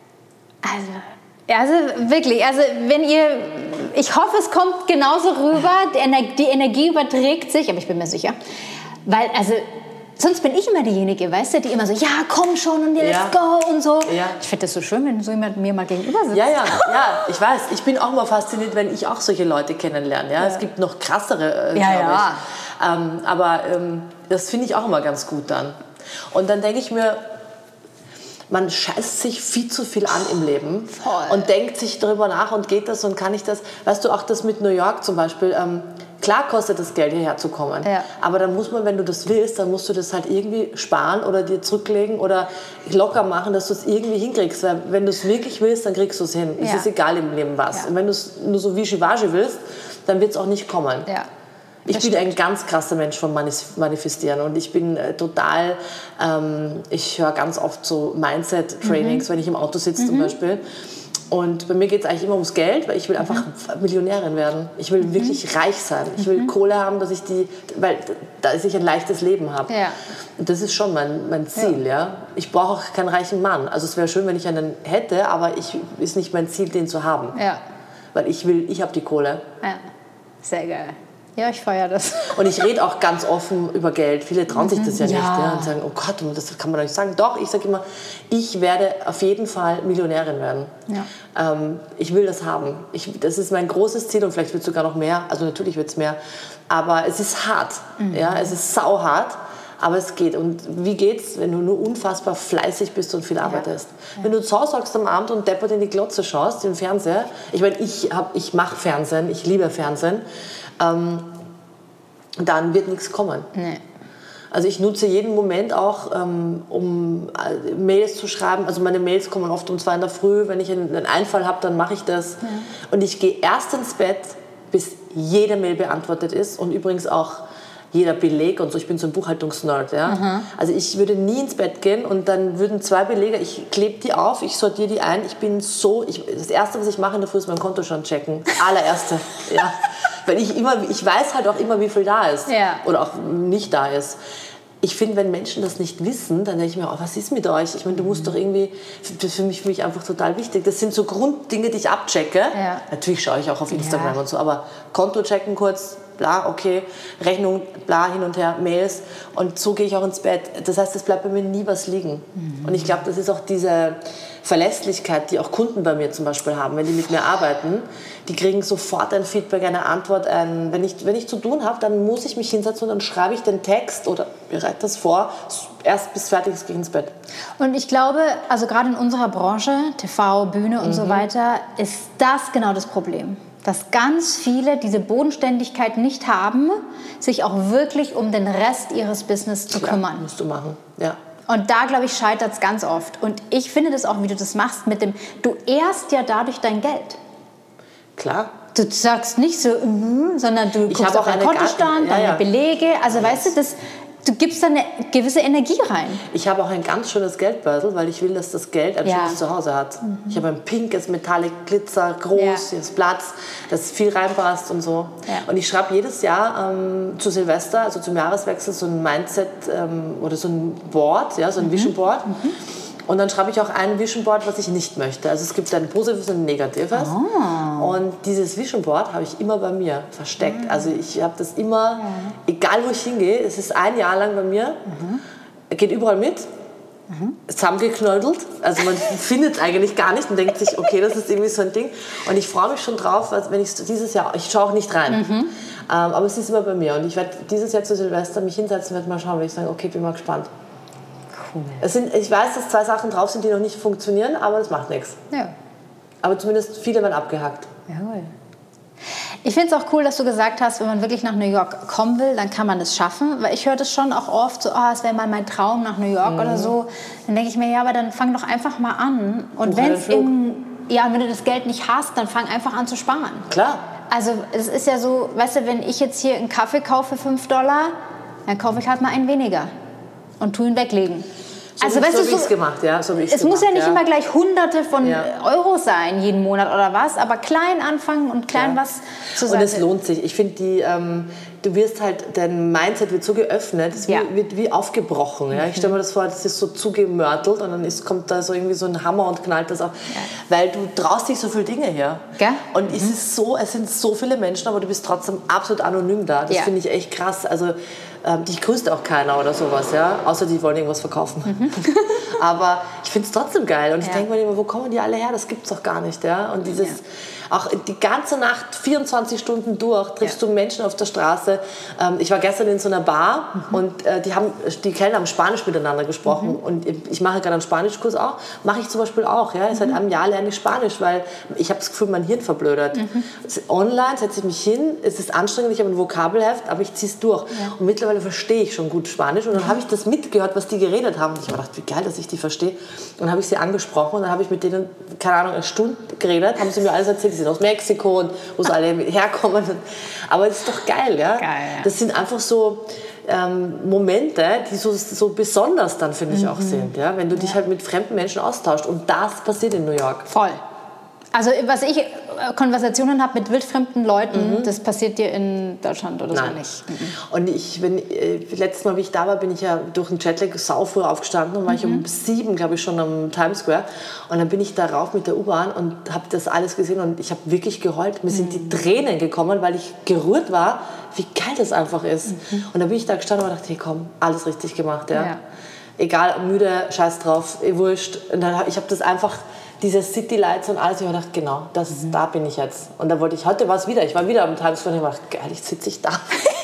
Also, also wirklich. Also wenn ihr, ich hoffe, es kommt genauso rüber. Die Energie, die Energie überträgt sich. Aber ich bin mir sicher, weil also sonst bin ich immer diejenige, weißt du, die immer so, ja, komm schon und let's ja. go und so. Ja. Ich finde das so schön, wenn so jemand mir mal gegenüber sitzt. Ja, ja, ja, ich weiß. Ich bin auch mal fasziniert, wenn ich auch solche Leute kennenlerne. Ja? Ja. Es gibt noch krassere, äh, ja, glaube ja. ich. Ähm, aber ähm, das finde ich auch immer ganz gut dann. Und dann denke ich mir, man scheißt sich viel zu viel an im Leben Voll. Und denkt sich darüber nach und geht das und kann ich das. Weißt du, auch das mit New York zum Beispiel, ähm, klar kostet das Geld, hierher zu kommen. Ja. Aber dann muss man, wenn du das willst, dann musst du das halt irgendwie sparen oder dir zurücklegen oder locker machen, dass du es irgendwie hinkriegst. Weil wenn du es wirklich willst, dann kriegst du es hin. Ja. Es ist egal im Leben was. Ja. Und wenn du es nur so wischiwaschi willst, dann wird es auch nicht kommen. Ja. Ich bin ein ganz krasser Mensch vom Manifestieren und ich bin äh, total, ähm, ich höre ganz oft so Mindset-Trainings, mhm. wenn ich im Auto sitze mhm. zum Beispiel. Und bei mir geht es eigentlich immer ums Geld, weil ich will einfach mhm. Millionärin werden. Ich will mhm. wirklich reich sein. Ich will mhm. Kohle haben, dass ich die, weil da ich ein leichtes Leben habe. Ja. Und das ist schon mein, mein Ziel. Ja. Ja. Ich brauche auch keinen reichen Mann. Also es wäre schön, wenn ich einen hätte, aber es ist nicht mein Ziel, den zu haben. Ja. Weil ich will, ich habe die Kohle. Ja. Sehr geil. Ja, ich feiere das. Und ich rede auch ganz offen über Geld. Viele trauen sich das ja, ja. nicht. Ja, und sagen, oh Gott, das kann man doch nicht sagen. Doch, ich sage immer, ich werde auf jeden Fall Millionärin werden. Ja. Ähm, ich will das haben. Ich, das ist mein großes Ziel und vielleicht wird es sogar noch mehr. Also natürlich wird es mehr. Aber es ist hart. Mhm. Ja, es ist sauhart. Aber es geht. Und wie geht's, wenn du nur unfassbar fleißig bist und viel arbeitest? Ja. Ja. Wenn du zu Hause hockst am Abend und deppert in die Glotze schaust, im Fernseher. Ich meine, ich, ich mache Fernsehen, ich liebe Fernsehen. Ähm, dann wird nichts kommen. Nee. Also ich nutze jeden Moment auch, ähm, um äh, Mails zu schreiben. Also meine Mails kommen oft um zwei in der Früh. Wenn ich einen, einen Einfall habe, dann mache ich das. Ja. Und ich gehe erst ins Bett, bis jede Mail beantwortet ist. Und übrigens auch jeder Beleg und so. Ich bin so ein Buchhaltungsnerd. Ja? Mhm. Also ich würde nie ins Bett gehen und dann würden zwei Belege, ich klebe die auf, ich sortiere die ein. Ich bin so, ich, das Erste, was ich mache in der Früh, ist mein Kontostand checken. Allererste. Ja. Weil ich immer, ich weiß halt auch immer, wie viel da ist. Ja. Oder auch nicht da ist. Ich finde, wenn Menschen das nicht wissen, dann denke ich mir, oh, was ist mit euch? Ich meine, du musst doch irgendwie, das ist für mich, für mich einfach total wichtig. Das sind so Grunddinge, die ich abchecke. Ja. Natürlich schaue ich auch auf Instagram ja. und so, aber Konto checken kurz, bla, okay, Rechnung, bla, hin und her, Mails. Und so gehe ich auch ins Bett. Das heißt, es bleibt bei mir nie was liegen. Mhm. Und ich glaube, das ist auch diese Verlässlichkeit, die auch Kunden bei mir zum Beispiel haben, wenn die mit mir arbeiten. Die kriegen sofort ein Feedback, eine Antwort. Ein, wenn, ich, wenn ich zu tun habe, dann muss ich mich hinsetzen und dann schreibe ich den Text oder bereite das vor. Erst bis fertig ist, gehe ich ins Bett. Und ich glaube, also gerade in unserer Branche, T V, Bühne und mhm. so weiter, ist das genau das Problem. Dass ganz viele diese Bodenständigkeit nicht haben, sich auch wirklich um den Rest ihres Business zu Klar, kümmern. musst du machen, ja. Und da, glaube ich, scheitert es ganz oft. Und ich finde das auch, wie du das machst mit dem, du ehrst ja dadurch dein Geld. Klar. Du sagst nicht so, mm, sondern du Ich guckst habe auf auch deinen eine Kontostand, Gar- ja, deine ja. Belege. Also, weißt du, das, du gibst da eine gewisse Energie rein. Ich habe auch ein ganz schönes Geldbörsel, weil ich will, dass das Geld ein Ja. schönes Zuhause hat. Mhm. Ich habe ein pinkes Metallic Glitzer, groß, Ja. hier ist Platz, dass viel reinpasst und so. Ja. Und ich schreibe jedes Jahr ähm, zu Silvester, also zum Jahreswechsel, so ein Mindset ähm, oder so ein Board, ja, so ein mhm. Vision Board. Mhm. Und dann schreibe ich auch ein Vision Board, was ich nicht möchte. Also es gibt ein positives und ein negatives. Oh. Und dieses Vision Board habe ich immer bei mir versteckt. Mhm. Also ich habe das immer, mhm. egal wo ich hingehe, es ist ein Jahr lang bei mir, mhm. geht überall mit, mhm. zusammengeknödelt. Also man findet es eigentlich gar nicht und denkt sich, okay, das ist irgendwie so ein Ding. Und ich freue mich schon drauf, wenn ich dieses Jahr, ich schaue auch nicht rein. Mhm. Ähm, aber es ist immer bei mir. Und ich werde dieses Jahr zu Silvester mich hinsetzen und mal schauen, weil ich sage, okay, bin mal gespannt. Cool. Es sind, ich weiß, dass zwei Sachen drauf sind, die noch nicht funktionieren, aber das macht nichts. Ja. Aber zumindest viele werden abgehackt. Jawohl. Ich finde es auch cool, dass du gesagt hast, wenn man wirklich nach New York kommen will, dann kann man es schaffen. Weil ich höre das schon auch oft, so, oh, es wäre mal mein Traum nach New York mhm. oder so. Dann denke ich mir, ja, aber dann fang doch einfach mal an. Und wenn es im, ja, wenn du das Geld nicht hast, dann fang einfach an zu sparen. Klar. Also es ist ja so, weißt du, wenn ich jetzt hier einen Kaffee kaufe für fünf Dollar, dann kaufe ich halt mal einen weniger. Und tu ihn weglegen. So also, wie, weißt so du, wie ich es gemacht, ja. So wie ich's es gemacht, muss ja nicht ja. immer gleich Hunderte von ja. Euro sein jeden Monat oder was, aber klein anfangen und klein ja. was zu sagen. Und es lohnt sich. Ich finde, die, ähm, du wirst halt, dein Mindset wird so geöffnet, es ja. wird wie aufgebrochen. Ja? Ich stelle mir das vor, das ist so zugemörtelt und dann ist, kommt da so irgendwie so ein Hammer und knallt das auf. Ja. Weil du traust dich so viele Dinge her. Gell? Und mhm. es ist so, es sind so viele Menschen, aber du bist trotzdem absolut anonym da. Das ja. finde ich echt krass. Also ähm, dich grüßt auch keiner oder sowas, ja? Außer die wollen irgendwas verkaufen. Mhm. Aber ich finde es trotzdem geil. Und ich ja. denke mir immer, wo kommen die alle her? Das gibt es doch gar nicht. Ja? Und dieses, ja. auch die ganze Nacht, vierundzwanzig Stunden durch, triffst ja. du Menschen auf der Straße. Ähm, ich war gestern in so einer Bar mhm. und äh, die, haben, die Kellner haben Spanisch miteinander gesprochen. Mhm. Und ich mache gerade einen Spanischkurs auch. Mache ich zum Beispiel auch. Ja? Mhm. Seit einem Jahr lerne ich Spanisch, weil ich habe das Gefühl, mein Hirn verblödert. Mhm. Online setze ich mich hin, es ist anstrengend, ich habe ein Vokabelheft, aber ich ziehe es durch. Ja. Und mittlerweile verstehe ich schon gut Spanisch. Und dann habe ich das mitgehört, was die geredet haben. Und ich habe gedacht, wie geil, dass ich die verstehe. Und dann habe ich sie angesprochen und dann habe ich mit denen, keine Ahnung, eine Stunde geredet, haben sie mir alles erzählt, sie sind aus Mexiko und wo sie alle herkommen. Aber es ist doch geil, ja? Geil, ja. Das sind einfach so ähm, Momente, die so, so besonders dann, finde ich, auch sind, ja? Wenn du dich halt mit fremden Menschen austauschst. Und das passiert in New York. Voll. Also was ich Konversationen habe mit wildfremden Leuten, mhm. das passiert dir in Deutschland oder Nein. so nicht. Mhm. Und ich, wenn, äh, letztes Mal, wie ich da war, bin ich ja durch den Jetlag sau früh aufgestanden und war mhm. ich um sieben, glaube ich, schon am Times Square. Und dann bin ich da rauf mit der U-Bahn und habe das alles gesehen und ich habe wirklich geheult. Mir mhm. sind die Tränen gekommen, weil ich gerührt war, wie geil das einfach ist. Mhm. Und dann bin ich da gestanden und dachte, hey komm, alles richtig gemacht. Ja? Ja. Egal, müde, scheiß drauf, eh wurscht. Und dann, ich habe das einfach... diese City Lights und alles, ich habe gedacht, genau, das, mhm. da bin ich jetzt. Und da wollte ich, heute war es wieder, ich war wieder am Times Square und ich habe gedacht, geil, jetzt sitze ich da.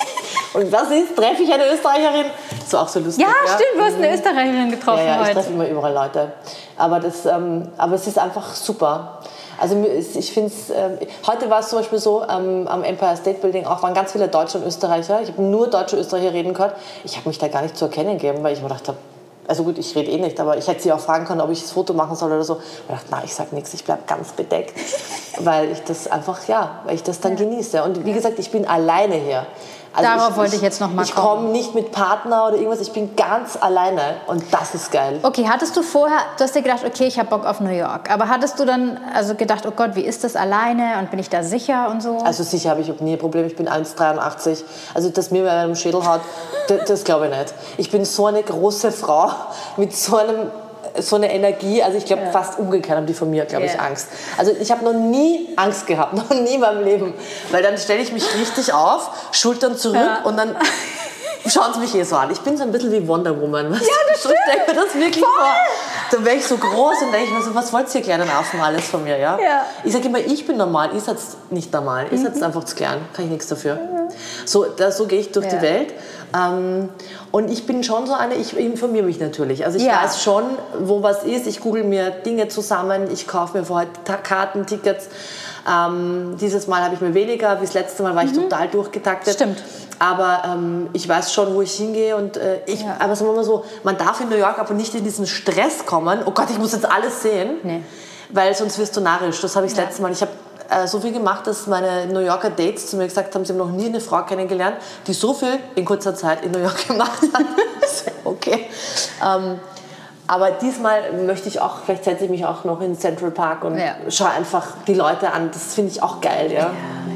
Und was ist, treffe ich eine Österreicherin? Das war auch so lustig. Ja, ja. Stimmt, du hast eine Österreicherin getroffen ja, ja, heute. Ich treffe immer überall Leute. Aber, das, ähm, aber es ist einfach super. Also ich finde es, äh, heute war es zum Beispiel so, ähm, am Empire State Building auch waren ganz viele Deutsche und Österreicher. Ich habe nur deutsche Österreicher reden gehört. Ich habe mich da gar nicht zu erkennen gegeben, weil ich mir gedacht habe, also gut, ich rede eh nicht, aber ich hätte sie auch fragen können, ob ich das Foto machen soll oder so. Ich dachte, nein, ich sage nichts, ich bleibe ganz bedeckt, weil ich das einfach, ja, weil ich das dann ja. genieße. Und wie gesagt, ich bin alleine hier. Also Darauf ich, wollte ich jetzt noch mal ich kommen. Ich komme nicht mit Partner oder irgendwas, ich bin ganz alleine und das ist geil. Okay, hattest du vorher, du hast dir gedacht, okay, ich habe Bock auf New York, aber hattest du dann also gedacht, oh Gott, wie ist das alleine und bin ich da sicher und so? Also sicher habe ich nie ein Problem, ich bin eins Komma dreiundachtzig, also dass mir wer im Schädel hat, das, das glaube ich nicht. Ich bin so eine große Frau mit so einem so eine Energie, also ich glaube ja. fast umgekehrt haben die von mir, glaube yeah. ich, Angst. Also ich habe noch nie Angst gehabt, noch nie in meinem Leben, weil dann stelle ich mich richtig auf, Schultern zurück ja. und dann schauen sie mich eh so an. Ich bin so ein bisschen wie Wonder Woman. Was? Ja, das stimmt. Ich denke mir das wirklich Voll. vor. Dann wäre ich so groß und denke ich mir so, was wollt ihr kleinen Affen alles von mir, ja? ja. Ich sage immer, ich bin normal, ihr seid nicht normal, ihr seid mhm. einfach zu klein, kann ich nichts dafür. Mhm. So, da, so gehe ich durch ja. die Welt. Ähm, und ich bin schon so eine, ich informiere mich natürlich. Also ich ja. weiß schon, wo was ist, ich google mir Dinge zusammen, ich kaufe mir vorher Karten, Tickets. Ähm, dieses Mal habe ich mir weniger, wie das letzte Mal war ich mhm. total durchgetaktet. Stimmt. Aber ähm, ich weiß schon, wo ich hingehe und äh, ich, ja. aber sagen wir mal so, man darf in New York aber nicht in diesen Stress kommen, oh Gott, ich muss jetzt alles sehen, nee. weil sonst wirst du narrisch. Das habe ich das ja. letzte Mal, ich habe äh, so viel gemacht, dass meine New Yorker Dates zu mir gesagt haben, sie haben noch nie eine Frau kennengelernt, die so viel in kurzer Zeit in New York gemacht hat. Okay. Ähm, aber diesmal möchte ich auch, vielleicht setze ich mich auch noch in Central Park und ja. schaue einfach die Leute an. Das finde ich auch geil, ja. ja.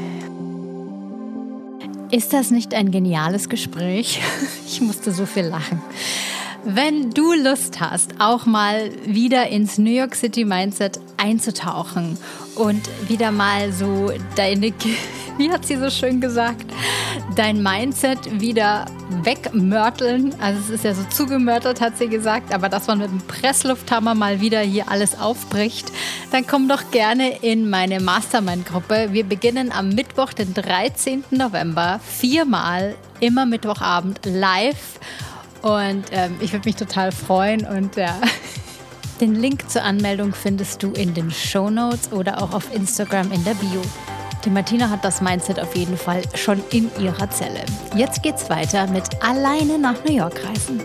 Ist das nicht ein geniales Gespräch? Ich musste so viel lachen. Wenn du Lust hast, auch mal wieder ins New York City Mindset einzutauchen und wieder mal so deine, wie hat sie so schön gesagt, dein Mindset wieder wegmörteln. Also es ist ja so zugemörtelt, hat sie gesagt, aber dass man mit dem Presslufthammer mal wieder hier alles aufbricht, dann komm doch gerne in meine Mastermind-Gruppe. Wir beginnen am Mittwoch, den dreizehnten November, viermal, immer Mittwochabend live. Und ähm, ich würde mich total freuen. Und ja, den Link zur Anmeldung findest du in den Shownotes oder auch auf Instagram in der Bio. Die Martina hat das Mindset auf jeden Fall schon in ihrer Zelle. Jetzt geht's weiter mit alleine nach New York reisen.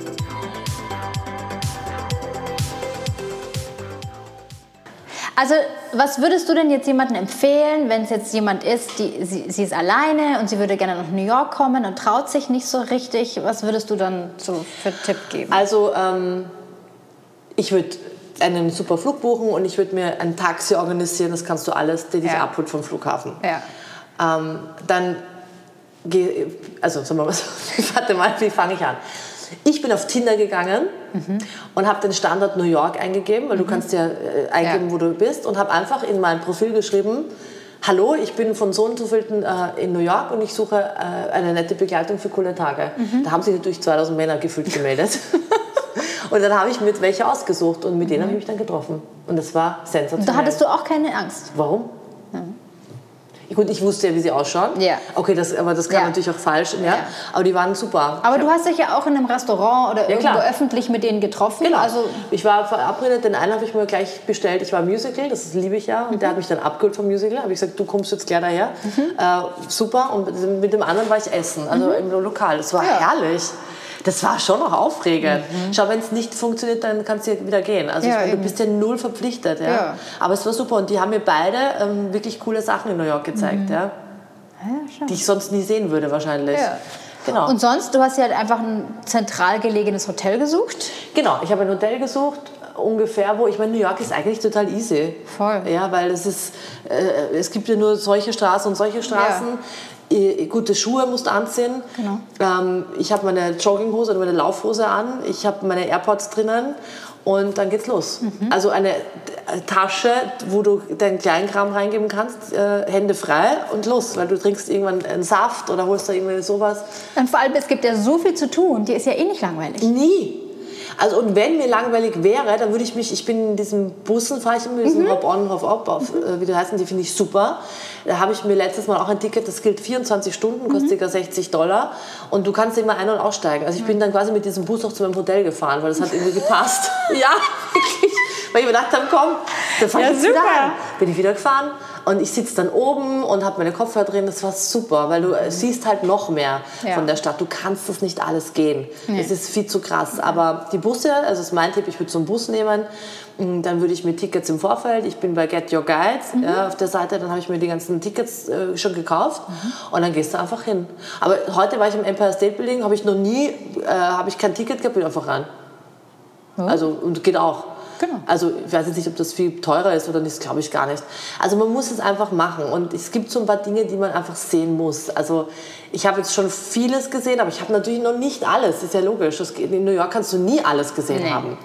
Also, was würdest du denn jetzt jemandem empfehlen, wenn es jetzt jemand ist, die, sie, sie ist alleine und sie würde gerne nach New York kommen und traut sich nicht so richtig? Was würdest du dann so für einen Tipp geben? Also, ähm, ich würde einen super Flug buchen und ich würde mir ein Taxi organisieren, das kannst du alles, der dich ja. abholt vom Flughafen. Ja. Ähm, dann, geh, also, sagen wir mal so, warte mal, wie fange ich an? Ich bin auf Tinder gegangen mhm. und habe den Standort New York eingegeben, weil mhm. du kannst ja äh, eingeben, ja. wo du bist, und habe einfach in mein Profil geschrieben: Hallo, ich bin von so und so vielen äh, in New York und ich suche äh, eine nette Begleitung für coole Tage. Mhm. Da haben sich natürlich zweitausend Männer gefühlt gemeldet. Und dann habe ich mir welche ausgesucht und mit denen habe ich mich dann getroffen. Und das war sensationell. Und da hattest du auch keine Angst? Warum? Mhm. Gut, ich wusste ja, wie sie ausschauen. Ja. Okay, das, aber das kam ja. natürlich auch falsch. Ja. Ja. Aber die waren super. Aber du hast dich ja auch in einem Restaurant oder ja, irgendwo klar. öffentlich mit denen getroffen. Genau. Also ich war verabredet, den einen habe ich mir gleich bestellt. Ich war im Musical, das liebe ich ja. Und mhm. der hat mich dann abgeholt vom Musical. Habe ich gesagt, du kommst jetzt gleich daher. Mhm. Äh, super. Und mit dem anderen war ich essen, also mhm. im Lokal. Das war ja. herrlich. Das war schon noch aufregend. Mhm. Schau, wenn es nicht funktioniert, dann kannst du wieder gehen. Also ja, ich meine, du bist ja null verpflichtet. Ja? Ja. Aber es war super. Und die haben mir beide ähm, wirklich coole Sachen in New York gezeigt. Mhm. Ja? Ja, die ich sonst nie sehen würde wahrscheinlich. Ja. Genau. Und sonst, du hast ja halt einfach ein zentral gelegenes Hotel gesucht? Genau, ich habe ein Hotel gesucht, ungefähr, wo, ich meine, New York ist eigentlich total easy. Voll. Ja, weil es ist, äh, es gibt ja nur solche Straßen und solche Straßen. Ja. Gute Schuhe musst du anziehen. Genau. Ähm, ich habe meine Jogginghose oder meine Laufhose an. Ich habe meine AirPods drinnen und dann geht's los. Mhm. Also eine Tasche, wo du deinen Kleinkram reingeben kannst, äh, Hände frei und los, weil du trinkst irgendwann einen Saft oder holst da irgendwie sowas. Und vor allem, es gibt ja so viel zu tun, dir ist ja eh nicht langweilig. Nie. Also, und wenn mir langweilig wäre, dann würde ich mich, ich bin in diesen Bussen, fahre ich immer, diesen mhm. Hop-on, Hop-off, auf, mhm. wie die heißen, die finde ich super. Da habe ich mir letztes Mal auch ein Ticket, das gilt vierundzwanzig Stunden, kostet mhm. ca. sechzig Dollar. Und du kannst immer ein- und aussteigen. Also ich bin dann quasi mit diesem Bus noch zu meinem Hotel gefahren, weil das hat irgendwie gepasst. Ja, wirklich. Weil ich mir gedacht habe, komm, dann fahre ich ja, jetzt super. wieder heim. Bin ich wieder gefahren. Und ich sitze dann oben und habe meine Kopfhörer drin. Das war super, weil du mhm. siehst halt noch mehr ja. von der Stadt. Du kannst das nicht alles gehen. Nee. Das ist viel zu krass. Aber die Busse, also das ist mein Tipp, ich würde so einen Bus nehmen. Dann würde ich mir Tickets im Vorfeld, ich bin bei Get Your Guides mhm. ja, auf der Seite, dann habe ich mir die ganzen Tickets äh, schon gekauft mhm. und dann gehst du einfach hin. Aber heute war ich im Empire State Building, habe ich noch nie, äh, habe ich kein Ticket gehabt, bin einfach rein. Oh. Also, und geht auch. Genau. Also ich weiß jetzt nicht, ob das viel teurer ist oder nicht, das glaube ich gar nicht. Also man muss es einfach machen und es gibt so ein paar Dinge, die man einfach sehen muss. Also ich habe jetzt schon vieles gesehen, aber ich habe natürlich noch nicht alles, das ist ja logisch. Das, in New York kannst du nie alles gesehen nee. haben.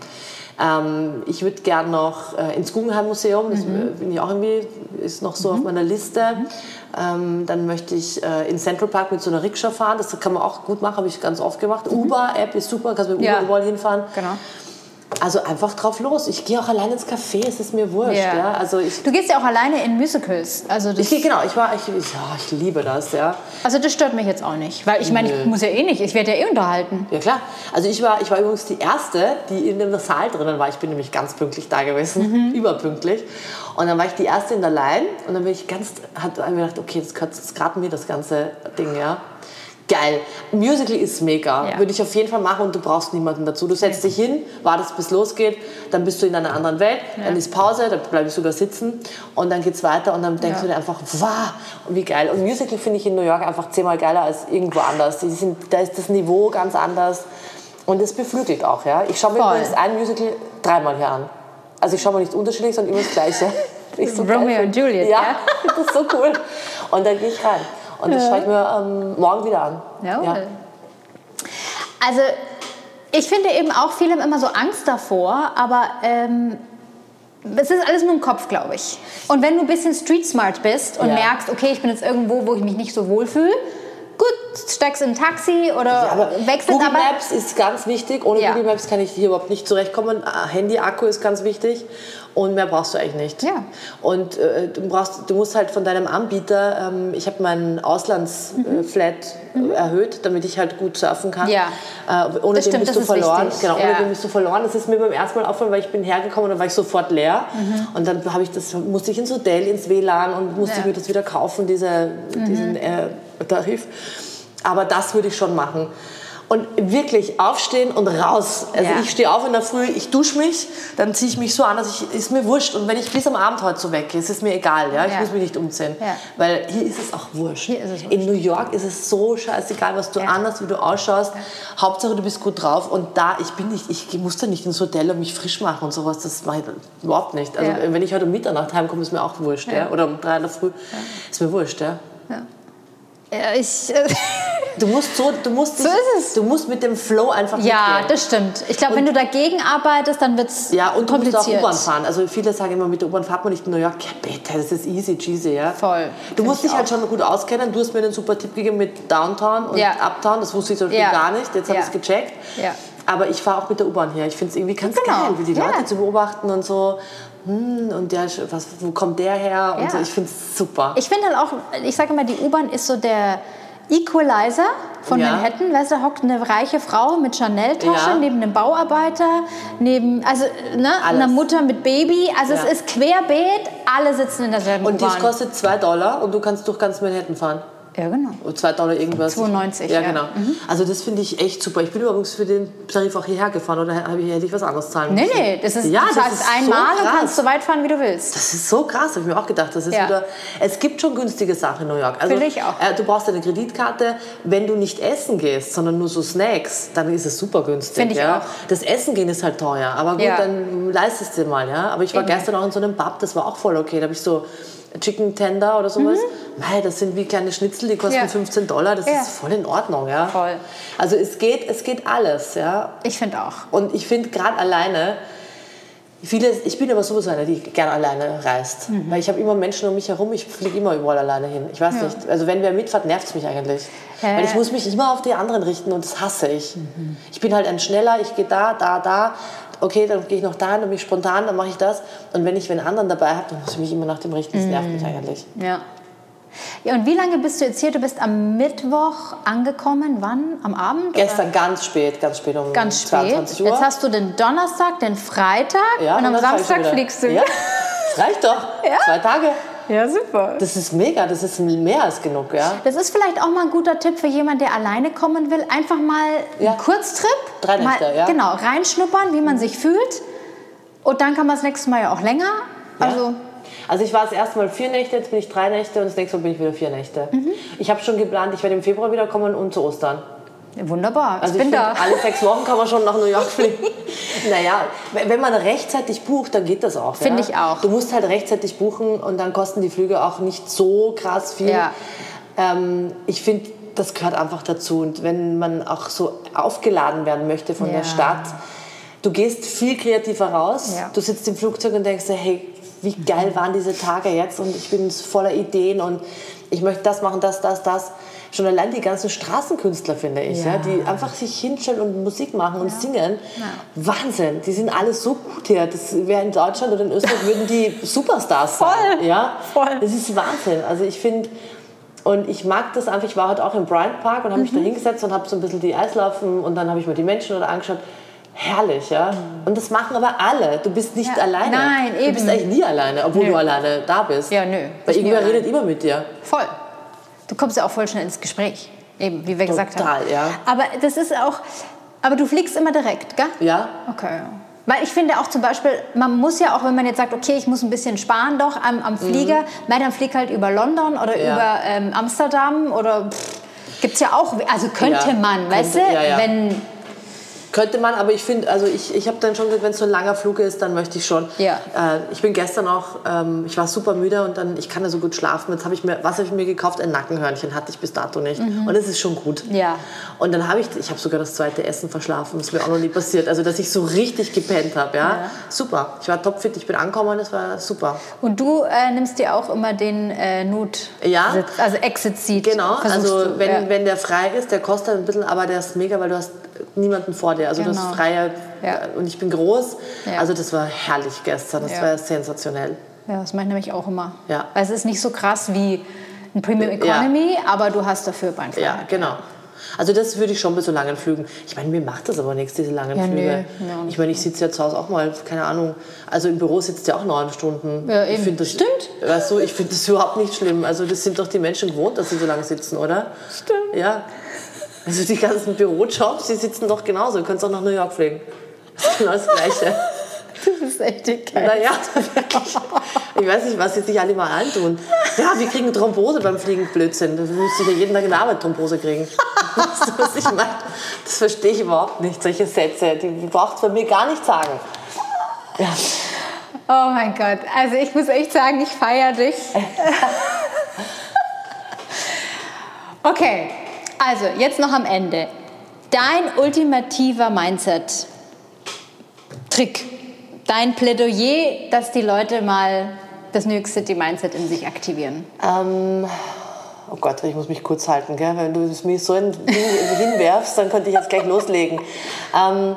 Ähm, ich würde gerne noch äh, ins Guggenheim Museum, das mhm. bin ich auch irgendwie, ist noch so mhm. auf meiner Liste. Mhm. Ähm, dann möchte ich äh, in Central Park mit so einer Rikscha fahren, das kann man auch gut machen, habe ich ganz oft gemacht. Mhm. Uber-App ist super, kannst mit Uber ja. überall hinfahren. Genau. Also einfach drauf los. Ich gehe auch allein ins Café, es ist mir wurscht. Ja. Ja? Also ich, Du gehst ja auch alleine in Musicals. Also das, ich gehe, genau, ich, war, ich, ich, ja, ich liebe das. Ja. also das stört mich jetzt auch nicht. Weil ich meine, ich muss ja eh nicht, ich werde ja eh unterhalten. Ja klar. Also ich war, ich war übrigens die Erste, die in dem Saal drinnen war. Ich bin nämlich ganz pünktlich da gewesen, mhm. überpünktlich. Und dann war ich die Erste in der Line und dann bin ich ganz, hat mir gedacht, okay, das gehört gerade mir, das ganze Ding, ja. Geil. Musical ist mega. Ja. Würde ich auf jeden Fall machen und du brauchst niemanden dazu. Du setzt dich hin, wartest bis losgeht, dann bist du in einer anderen Welt, ja. dann ist Pause, dann bleib ich sogar sitzen und dann geht's weiter und dann denkst ja. du dir einfach, wow, wie geil. Und Musical finde ich in New York einfach zehnmal geiler als irgendwo anders. Die sind, da ist das Niveau ganz anders und es beflügelt auch. Ja? Ich schaue mir übrigens ein Musical dreimal hier an. Also ich schaue mir nicht unterschiedlich, sondern immer das Gleiche. So Romeo und Juliet, ja? ja? Das ist so cool. Und dann gehe ich rein. Und das schaue ich mir ähm, morgen wieder an. Jawohl. Ja. Also ich finde eben auch, viele haben immer so Angst davor, aber ähm, es ist alles nur im Kopf, glaube ich. Und wenn du ein bisschen street smart bist und ja. merkst, okay, ich bin jetzt irgendwo, wo ich mich nicht so wohl fühle, gut, steigst in ein Taxi oder ja, wechselst. Google aber Maps ist ganz wichtig. Ohne ja. Google Maps kann ich hier überhaupt nicht zurechtkommen. Handy-Akku ist ganz wichtig. Und mehr brauchst du eigentlich nicht. Ja. Und äh, du, brauchst, du musst halt von deinem Anbieter, ähm, ich habe meinen Auslandsflat mhm. äh, erhöht, damit ich halt gut surfen kann. Ja. Äh, ohne das den stimmt, bist du das verloren. Ist genau, ohne ja. den bist du verloren. Das ist mir beim ersten Mal aufgefallen, weil ich bin hergekommen und dann war ich sofort leer. Mhm. Und dann habe ich das, musste ich ins Hotel, ins W L A N und musste ja. ich mir das wieder kaufen, diese, mhm. diesen äh, Tarif. Aber das würde ich schon machen. Und wirklich aufstehen und raus. Also ja. ich stehe auf in der Früh, ich dusche mich, dann ziehe ich mich so an, dass ich, ist mir wurscht. Und wenn ich bis am Abend heute so weggehe, ist es mir egal. Ja? Ich ja. muss mich nicht umziehen. Ja. Weil hier ist es auch wurscht. Hier ist es wurscht. In New York ist es so scheißegal, was du ja. anhast, wie du ausschaust. Ja. Hauptsache, du bist gut drauf. Und da, ich bin nicht, ich musste nicht ins Hotel und mich frisch machen und sowas. Das mache ich überhaupt nicht. Also ja. wenn ich heute um Mitternacht heimkomme, ist mir auch wurscht. Ja. Ja? Oder um drei in der Früh, ja. ist mir wurscht. Ja? Ja. Ja, ich... Äh Du musst, so, du, musst dich, so ist es. du musst mit dem Flow einfach Ja, mitgehen. das stimmt. Ich glaube, wenn du dagegen arbeitest, dann wird es ja, und kompliziert. Du musst auch U-Bahn fahren. Also viele sagen immer, mit der U-Bahn fahrt man nicht in New York. Ja, bitte, das ist easy cheesy. Ja? Voll. Du musst dich auch. halt schon gut auskennen. Du hast mir einen super Tipp gegeben mit Downtown und ja. Uptown. Das wusste ich zum Beispiel ja. gar nicht. Jetzt habe ich es gecheckt. Ja. Aber ich fahre auch mit der U-Bahn hier. Ich finde es irgendwie ganz genau. geil, wie die Leute ja. zu beobachten und so. Hm, und der, was, wo kommt der her? Und ja. so. Ich finde es super. Ich finde halt auch, ich sage immer, die U-Bahn ist so der Equalizer von ja. Manhattan. Weißt du, da hockt eine reiche Frau mit Chanel-Tasche ja. neben einem Bauarbeiter, neben also, ne, einer Mutter mit Baby. Also ja. es ist querbeet, alle sitzen in derselben U-Bahn. Und die kostet zwei Dollar und du kannst durch ganz Manhattan fahren. Ja, genau. zwei Dollar irgendwas. zwei neunzig. Ja, ja. genau. Mhm. Also das finde ich echt super. Ich bin übrigens für den Tarif auch hierher gefahren oder hätte ich was anderes zahlen müssen? Nee, nee, das ist, ja, das das heißt ist einmal so und kannst so weit fahren, wie du willst. Das ist so krass, habe ich mir auch gedacht. Das ist ja. wieder, es gibt schon günstige Sachen in New York. Also, finde ich auch. Äh, du brauchst eine Kreditkarte. Wenn du nicht essen gehst, sondern nur so Snacks, dann ist es super günstig. Finde ich ja? auch. Das Essen gehen ist halt teuer, aber gut, ja. dann leistest du dir mal. Ja? Aber ich war Eben. gestern auch in so einem Pub, das war auch voll okay. Da habe ich so Chicken Tender oder sowas. Mhm. Mei, das sind wie kleine Schnitzel, die kosten ja. fünfzehn Dollar. Das ja. ist voll in Ordnung. Ja? Voll. Also es geht, es geht alles. Ja? Ich finde auch. Und ich finde gerade alleine, viele, ich bin aber sowieso eine, die gerne alleine reist. Mhm. Weil ich habe immer Menschen um mich herum, ich fliege immer überall alleine hin. Ich weiß ja. nicht, also wenn wer mitfährt, nervt es mich eigentlich. Äh. Weil ich muss mich immer auf die anderen richten und das hasse ich. Mhm. Ich bin halt ein Schneller, ich gehe da, da, da. Okay, dann gehe ich noch dahin, dann bin ich spontan, dann mache ich das. Und wenn ich wen anderen dabei habe, dann muss ich mich immer nach dem richten. Das nervt mich eigentlich. Ja. Ja, und wie lange bist du jetzt hier? Du bist am Mittwoch angekommen. Wann? Am Abend? Gestern oder? ganz spät, ganz spät um ganz spät. zweiundzwanzig Uhr. Jetzt hast du den Donnerstag, den Freitag ja, und am und Samstag fliegst du. Ja, das reicht doch. Ja? Zwei Tage. Ja, super. Das ist mega, das ist mehr als genug, ja. Das ist vielleicht auch mal ein guter Tipp für jemanden, der alleine kommen will. Einfach mal ja. einen Kurztrip. Drei Nächte, mal, ja. Genau, reinschnuppern, wie man sich fühlt. Und dann kann man das nächste Mal ja auch länger. Ja. Also, also ich war das erste Mal vier Nächte, jetzt bin ich drei Nächte und das nächste Mal bin ich wieder vier Nächte. Mhm. Ich habe schon geplant, ich werde im Februar wiederkommen und zu Ostern. Ja, wunderbar, also ich bin ich da. Find, alle sechs Wochen kann man schon nach New York fliegen. Naja, wenn man rechtzeitig bucht, dann geht das auch. Finde ja? ich auch. Du musst halt rechtzeitig buchen und dann kosten die Flüge auch nicht so krass viel. Ja. Ähm, ich finde, das gehört einfach dazu. Und wenn man auch so aufgeladen werden möchte von ja. der Stadt, du gehst viel kreativer raus. Ja. Du sitzt im Flugzeug und denkst dir, hey, wie geil waren diese Tage jetzt und ich bin voller Ideen und ich möchte das machen, das, das, das. schon allein die ganzen Straßenkünstler, finde ich, ja. Ja, die einfach sich hinstellen und Musik machen und ja. singen. Ja. Wahnsinn, die sind alle so gut hier. Das wäre in Deutschland oder in Österreich würden die Superstars sein. Voll. Ja? Voll. Das ist Wahnsinn. Also ich finde, und ich mag das einfach. Ich war heute auch im Bryant Park und habe mich mhm. da hingesetzt und habe so ein bisschen die Eislaufen und dann habe ich mir die Menschen oder angeschaut. Herrlich, ja. Und das machen aber alle. Du bist nicht ja. alleine. Nein, eben. Du bist eigentlich nie alleine, obwohl nö. du alleine da bist. Ja, nö. Weil irgendwer redet immer mit dir. Voll. Du kommst ja auch voll schnell ins Gespräch. Eben, wie wir Total, gesagt haben. Total, ja. Aber das ist auch... Aber du fliegst immer direkt, gell? Ja. Okay. Weil ich finde auch zum Beispiel, man muss ja auch, wenn man jetzt sagt, okay, ich muss ein bisschen sparen doch am, am Flieger, mhm. weil dann flieg halt über London oder ja. über ähm, Amsterdam oder... Gibt es ja auch... Also könnte ja. man, weißt könnte, du, ja, ja. wenn... Könnte man, aber ich finde, also ich, ich habe dann schon gesagt, wenn es so ein langer Flug ist, dann möchte ich schon. Ja. Äh, ich bin gestern auch, ähm, ich war super müde und dann, ich kann ja so gut schlafen. Jetzt habe ich mir, was habe ich mir gekauft? Ein Nackenhörnchen, hatte ich bis dato nicht. Mhm. Und das ist schon gut. Ja. Und dann habe ich, ich habe sogar das zweite Essen verschlafen, das ist mir auch noch nie passiert. Also, dass ich so richtig gepennt habe, ja? Ja. Super. Ich war topfit, ich bin angekommen, das war super. Und du äh, nimmst dir auch immer den äh, Not, ja. also Exit-Seat. Genau, also du, wenn, ja. wenn der frei ist, der kostet ein bisschen, aber der ist mega, weil du hast niemanden vor dir. Also genau. das freie ja. und ich bin groß. Ja. Also das war herrlich gestern. Das ja. war sensationell. Ja, das mache ich nämlich auch immer. Ja. Also es ist nicht so krass wie ein Premium Economy, ja. aber du hast dafür Beinfreiheit. Ja, genau. Also das würde ich schon bei so langen Flügen. Ich meine, mir macht das aber nichts, diese langen ja, Flüge. Nö, ja, ich meine, ich sitze ja zu Hause auch mal, keine Ahnung, also im Büro sitzt ja auch neun Stunden. Ja, eben. Ich find das, Stimmt. Weißt du, ich finde das überhaupt nicht schlimm. Also das sind doch die Menschen gewohnt, dass sie so lange sitzen, oder? Stimmt. Ja. Also die ganzen Bürojobs, die sitzen doch genauso. Du könntest auch nach New York fliegen. Das ist genau das Gleiche. Du bist echt dick. Naja, ich weiß nicht, was jetzt sich alle mal antun. Ja, wir kriegen Thrombose beim Fliegen, Blödsinn. Du musst ja jeden Tag in der Arbeit Thrombose kriegen. Weißt du, was ich meine? Das verstehe ich überhaupt nicht, solche Sätze. Die braucht es bei mir gar nicht sagen. Ja. Oh mein Gott, also ich muss echt sagen, ich feiere dich. Okay, also jetzt noch am Ende. Dein ultimativer Mindset-Trick. Dein Plädoyer, dass die Leute mal das New York City Mindset in sich aktivieren. Ähm, oh Gott, ich muss mich kurz halten, gell? Wenn du es mir so ein Ding hinwerfst, dann könnte ich jetzt gleich loslegen. Ähm,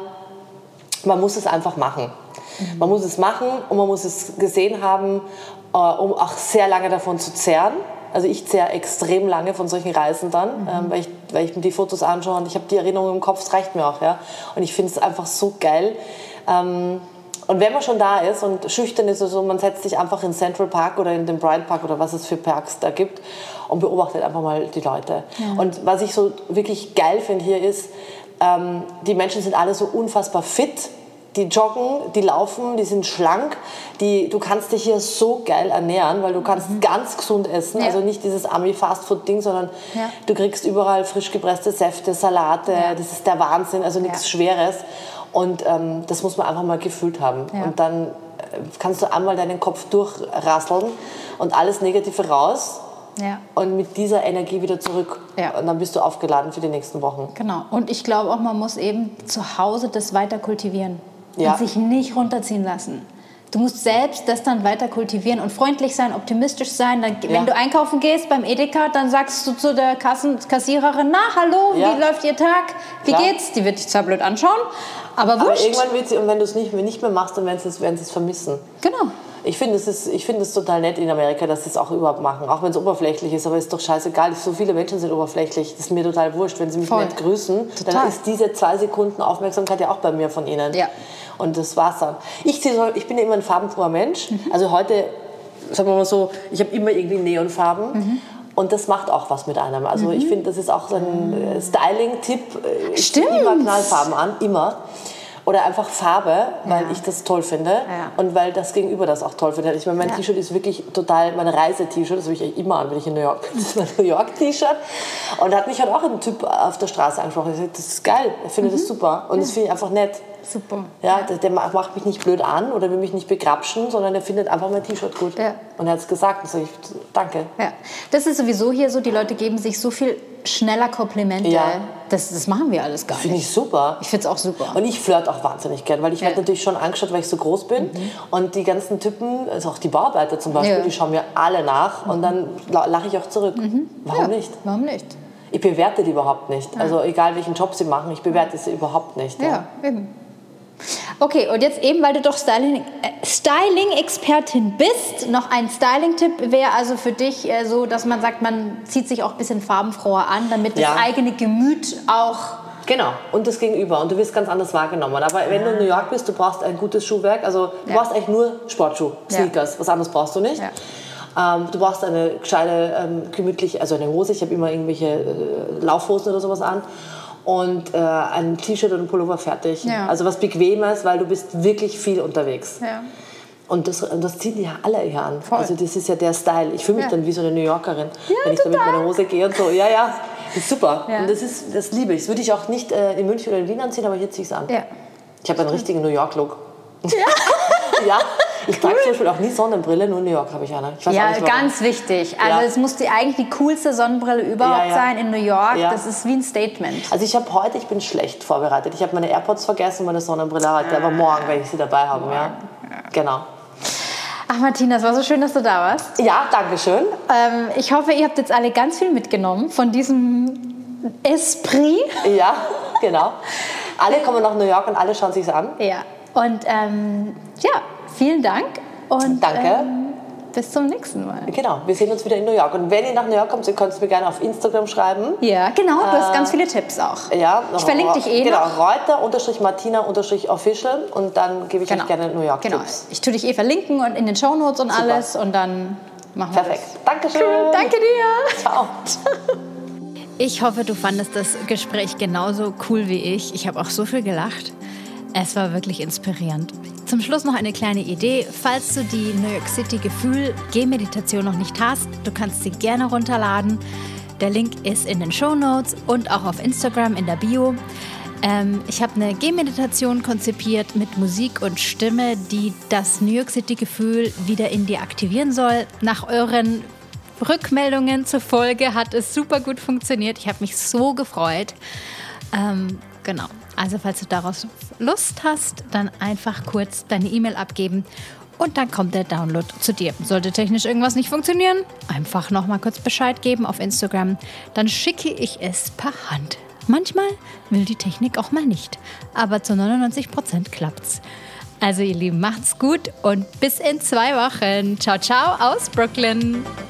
man muss es einfach machen. Mhm. Man muss es machen und man muss es gesehen haben, äh, um auch sehr lange davon zu zehren. Also ich zehre extrem lange von solchen Reisen dann, mhm. ähm, weil, ich, weil ich mir die Fotos anschaue und ich habe die Erinnerung im Kopf, das reicht mir auch. Ja? Und ich finde es einfach so geil. Ähm, Und wenn man schon da ist und schüchtern ist, also man setzt sich einfach in Central Park oder in den Bryant Park oder was es für Parks da gibt und beobachtet einfach mal die Leute. Ja. Und was ich so wirklich geil finde hier ist, ähm, die Menschen sind alle so unfassbar fit. Die joggen, die laufen, die sind schlank. Die, du kannst dich hier so geil ernähren, weil du kannst mhm. ganz gesund essen. Ja. Also nicht dieses Ami-Fastfood-Ding, sondern ja. du kriegst überall frisch gepresste Säfte, Salate. Ja. Das ist der Wahnsinn, also nichts ja. Schweres. Und ähm, das muss man einfach mal gefühlt haben. Ja. Und dann kannst du einmal deinen Kopf durchrasseln und alles Negative raus. Ja. Und mit dieser Energie wieder zurück. Ja. Und dann bist du aufgeladen für die nächsten Wochen. Genau. Und ich glaube auch, man muss eben zu Hause das weiter kultivieren. Ja. Und sich nicht runterziehen lassen. Du musst selbst das dann weiter kultivieren und freundlich sein, optimistisch sein. Dann, ja. Wenn du einkaufen gehst beim Edeka, dann sagst du zu der Kassen Kassiererin, na, hallo, ja. wie läuft Ihr Tag? Wie Klar. geht's? Die wird dich zwar blöd anschauen, aber wurscht. Aber irgendwann wird sie, und wenn du es nicht, nicht mehr machst, dann werden sie es, werden sie es vermissen. Genau. Ich finde es ist, ich finde es total nett in Amerika, dass sie es auch überhaupt machen, auch wenn es oberflächlich ist, aber es ist doch scheißegal. So viele Menschen sind oberflächlich, das ist mir total wurscht. Wenn sie mich Voll. nett grüßen, Total. dann ist diese zwei Sekunden Aufmerksamkeit ja auch bei mir von ihnen. Ja. Und das war's dann. Ich, ich bin ja immer ein farbenfroher Mensch. Mhm. Also heute, sagen wir mal so, ich habe immer irgendwie Neonfarben. Mhm. Und das macht auch was mit einem. Also mhm. ich finde, das ist auch so ein Styling-Tipp. Ich Stimmt. ziehe immer Knallfarben an, immer. Oder einfach Farbe, weil ja. ich das toll finde ja. und weil das Gegenüber das auch toll findet. Ich meine, mein ja. T-Shirt ist wirklich total, mein Reise-T-Shirt, das habe ich immer an, wenn ich in New York bin. Das ist mein New York-T-Shirt. Und da hat mich halt auch ein Typ auf der Straße angesprochen. Ich sagte, das ist geil, ich finde mhm. das super. Und ja. das finde ich einfach nett. Super. Ja, der, der macht mich nicht blöd an oder will mich nicht begrapschen, sondern der findet einfach mein T-Shirt gut. Ja. Und er hat es gesagt. Und sage ich, danke. Ja. Das ist sowieso hier so, die Leute geben sich so viel schneller Komplimente. Ja. Das, das machen wir alles gar nicht. Finde ich super. Ich finde es auch super. Und ich flirte auch wahnsinnig gern, weil ich ja. werde natürlich schon angeschaut, weil ich so groß bin. Mhm. Und die ganzen Typen, also auch die Bauarbeiter zum Beispiel, ja. die schauen mir alle nach. Mhm. Und dann lache ich auch zurück. Mhm. Warum ja. nicht? Warum nicht? ich bewerte die überhaupt nicht. Ja. Also egal, welchen Job sie machen, ich bewerte sie überhaupt nicht. Ja, ja, eben. Okay, und jetzt eben, weil du doch Styling, äh, Styling-Expertin bist, noch ein Styling-Tipp wäre also für dich äh, so, dass man sagt, man zieht sich auch ein bisschen farbenfroher an, damit ja. das eigene Gemüt auch... Genau, und das Gegenüber. Und du wirst ganz anders wahrgenommen. Aber wenn du in New York bist, du brauchst ein gutes Schuhwerk. Also du ja. brauchst eigentlich nur Sportschuh, Sneakers. Ja. Was anderes brauchst du nicht. Ja. Ähm, du brauchst eine gescheite, ähm, gemütliche, also eine Hose. Ich habe immer irgendwelche äh, Laufhosen oder sowas an. Und äh, ein T-Shirt und ein Pullover fertig. Ja. Also was Bequemes, weil du bist wirklich viel unterwegs. Ja. Und das, das ziehen die ja alle hier an. Voll. Also das ist ja der Style. Ich fühle mich ja. dann wie so eine New Yorkerin, ja, wenn ich total. da mit meiner Hose gehe und so. Ja, ja. Das ist super. Ja. Und das, ist, das liebe ich. Das würde ich auch nicht äh, in München oder in Wien anziehen, aber hier ziehe ich es an. Ja. Ich habe einen richtigen New York-Look. Ja. ja. Ich trage zum Beispiel auch nie Sonnenbrille, nur in New York habe ich eine. Ich weiß ja, auch nicht, ganz wichtig. Also ja. es muss die, eigentlich die coolste Sonnenbrille überhaupt ja, ja. sein in New York. Ja. Das ist wie ein Statement. Also ich habe heute, ich bin schlecht vorbereitet. Ich habe meine AirPods vergessen und meine Sonnenbrille heute, aber morgen werde ich sie dabei haben. Ja. Ja. Genau. Ach Martina, es war so schön, dass du da warst. Ja, danke schön. Ähm, ich hoffe, ihr habt jetzt alle ganz viel mitgenommen von diesem Esprit. Ja, genau. Alle kommen nach New York und alle schauen sich an. Ja, und ähm, ja, vielen Dank. Und, danke. Ähm, bis zum nächsten Mal. Genau, wir sehen uns wieder in New York. Und wenn ihr nach New York kommt, ihr könnt es mir gerne auf Instagram schreiben. Ja, genau, du äh, hast ganz viele Tipps auch. Ja, ich verlinke dich eh genau, noch. Reuter-Martina-official und dann gebe ich genau. euch gerne New York genau. Tipps. Ich tue dich eh verlinken und in den Shownotes und Super. alles und dann machen wir Perfekt. das. Dankeschön. Cool. Danke dir. Ciao. Ich hoffe, du fandest das Gespräch genauso cool wie ich. Ich habe auch so viel gelacht. Es war wirklich inspirierend. Zum Schluss noch eine kleine Idee. Falls du die New York City Gefühl Gehmeditation noch nicht hast, du kannst sie gerne runterladen. Der Link ist in den Shownotes und auch auf Instagram in der Bio. Ähm, ich habe eine Gehmeditation konzipiert mit Musik und Stimme, die das New York City Gefühl wieder in dir aktivieren soll. Nach euren Rückmeldungen zur Folge hat es super gut funktioniert. Ich habe mich so gefreut. Ähm, genau. Also falls du daraus Lust hast, dann einfach kurz deine E-Mail abgeben und dann kommt der Download zu dir. Sollte technisch irgendwas nicht funktionieren, einfach nochmal kurz Bescheid geben auf Instagram. Dann schicke ich es per Hand. Manchmal will die Technik auch mal nicht, aber zu neunundneunzig Prozent klappt's. Also ihr Lieben, macht's gut und bis in zwei Wochen. Ciao, ciao aus Brooklyn.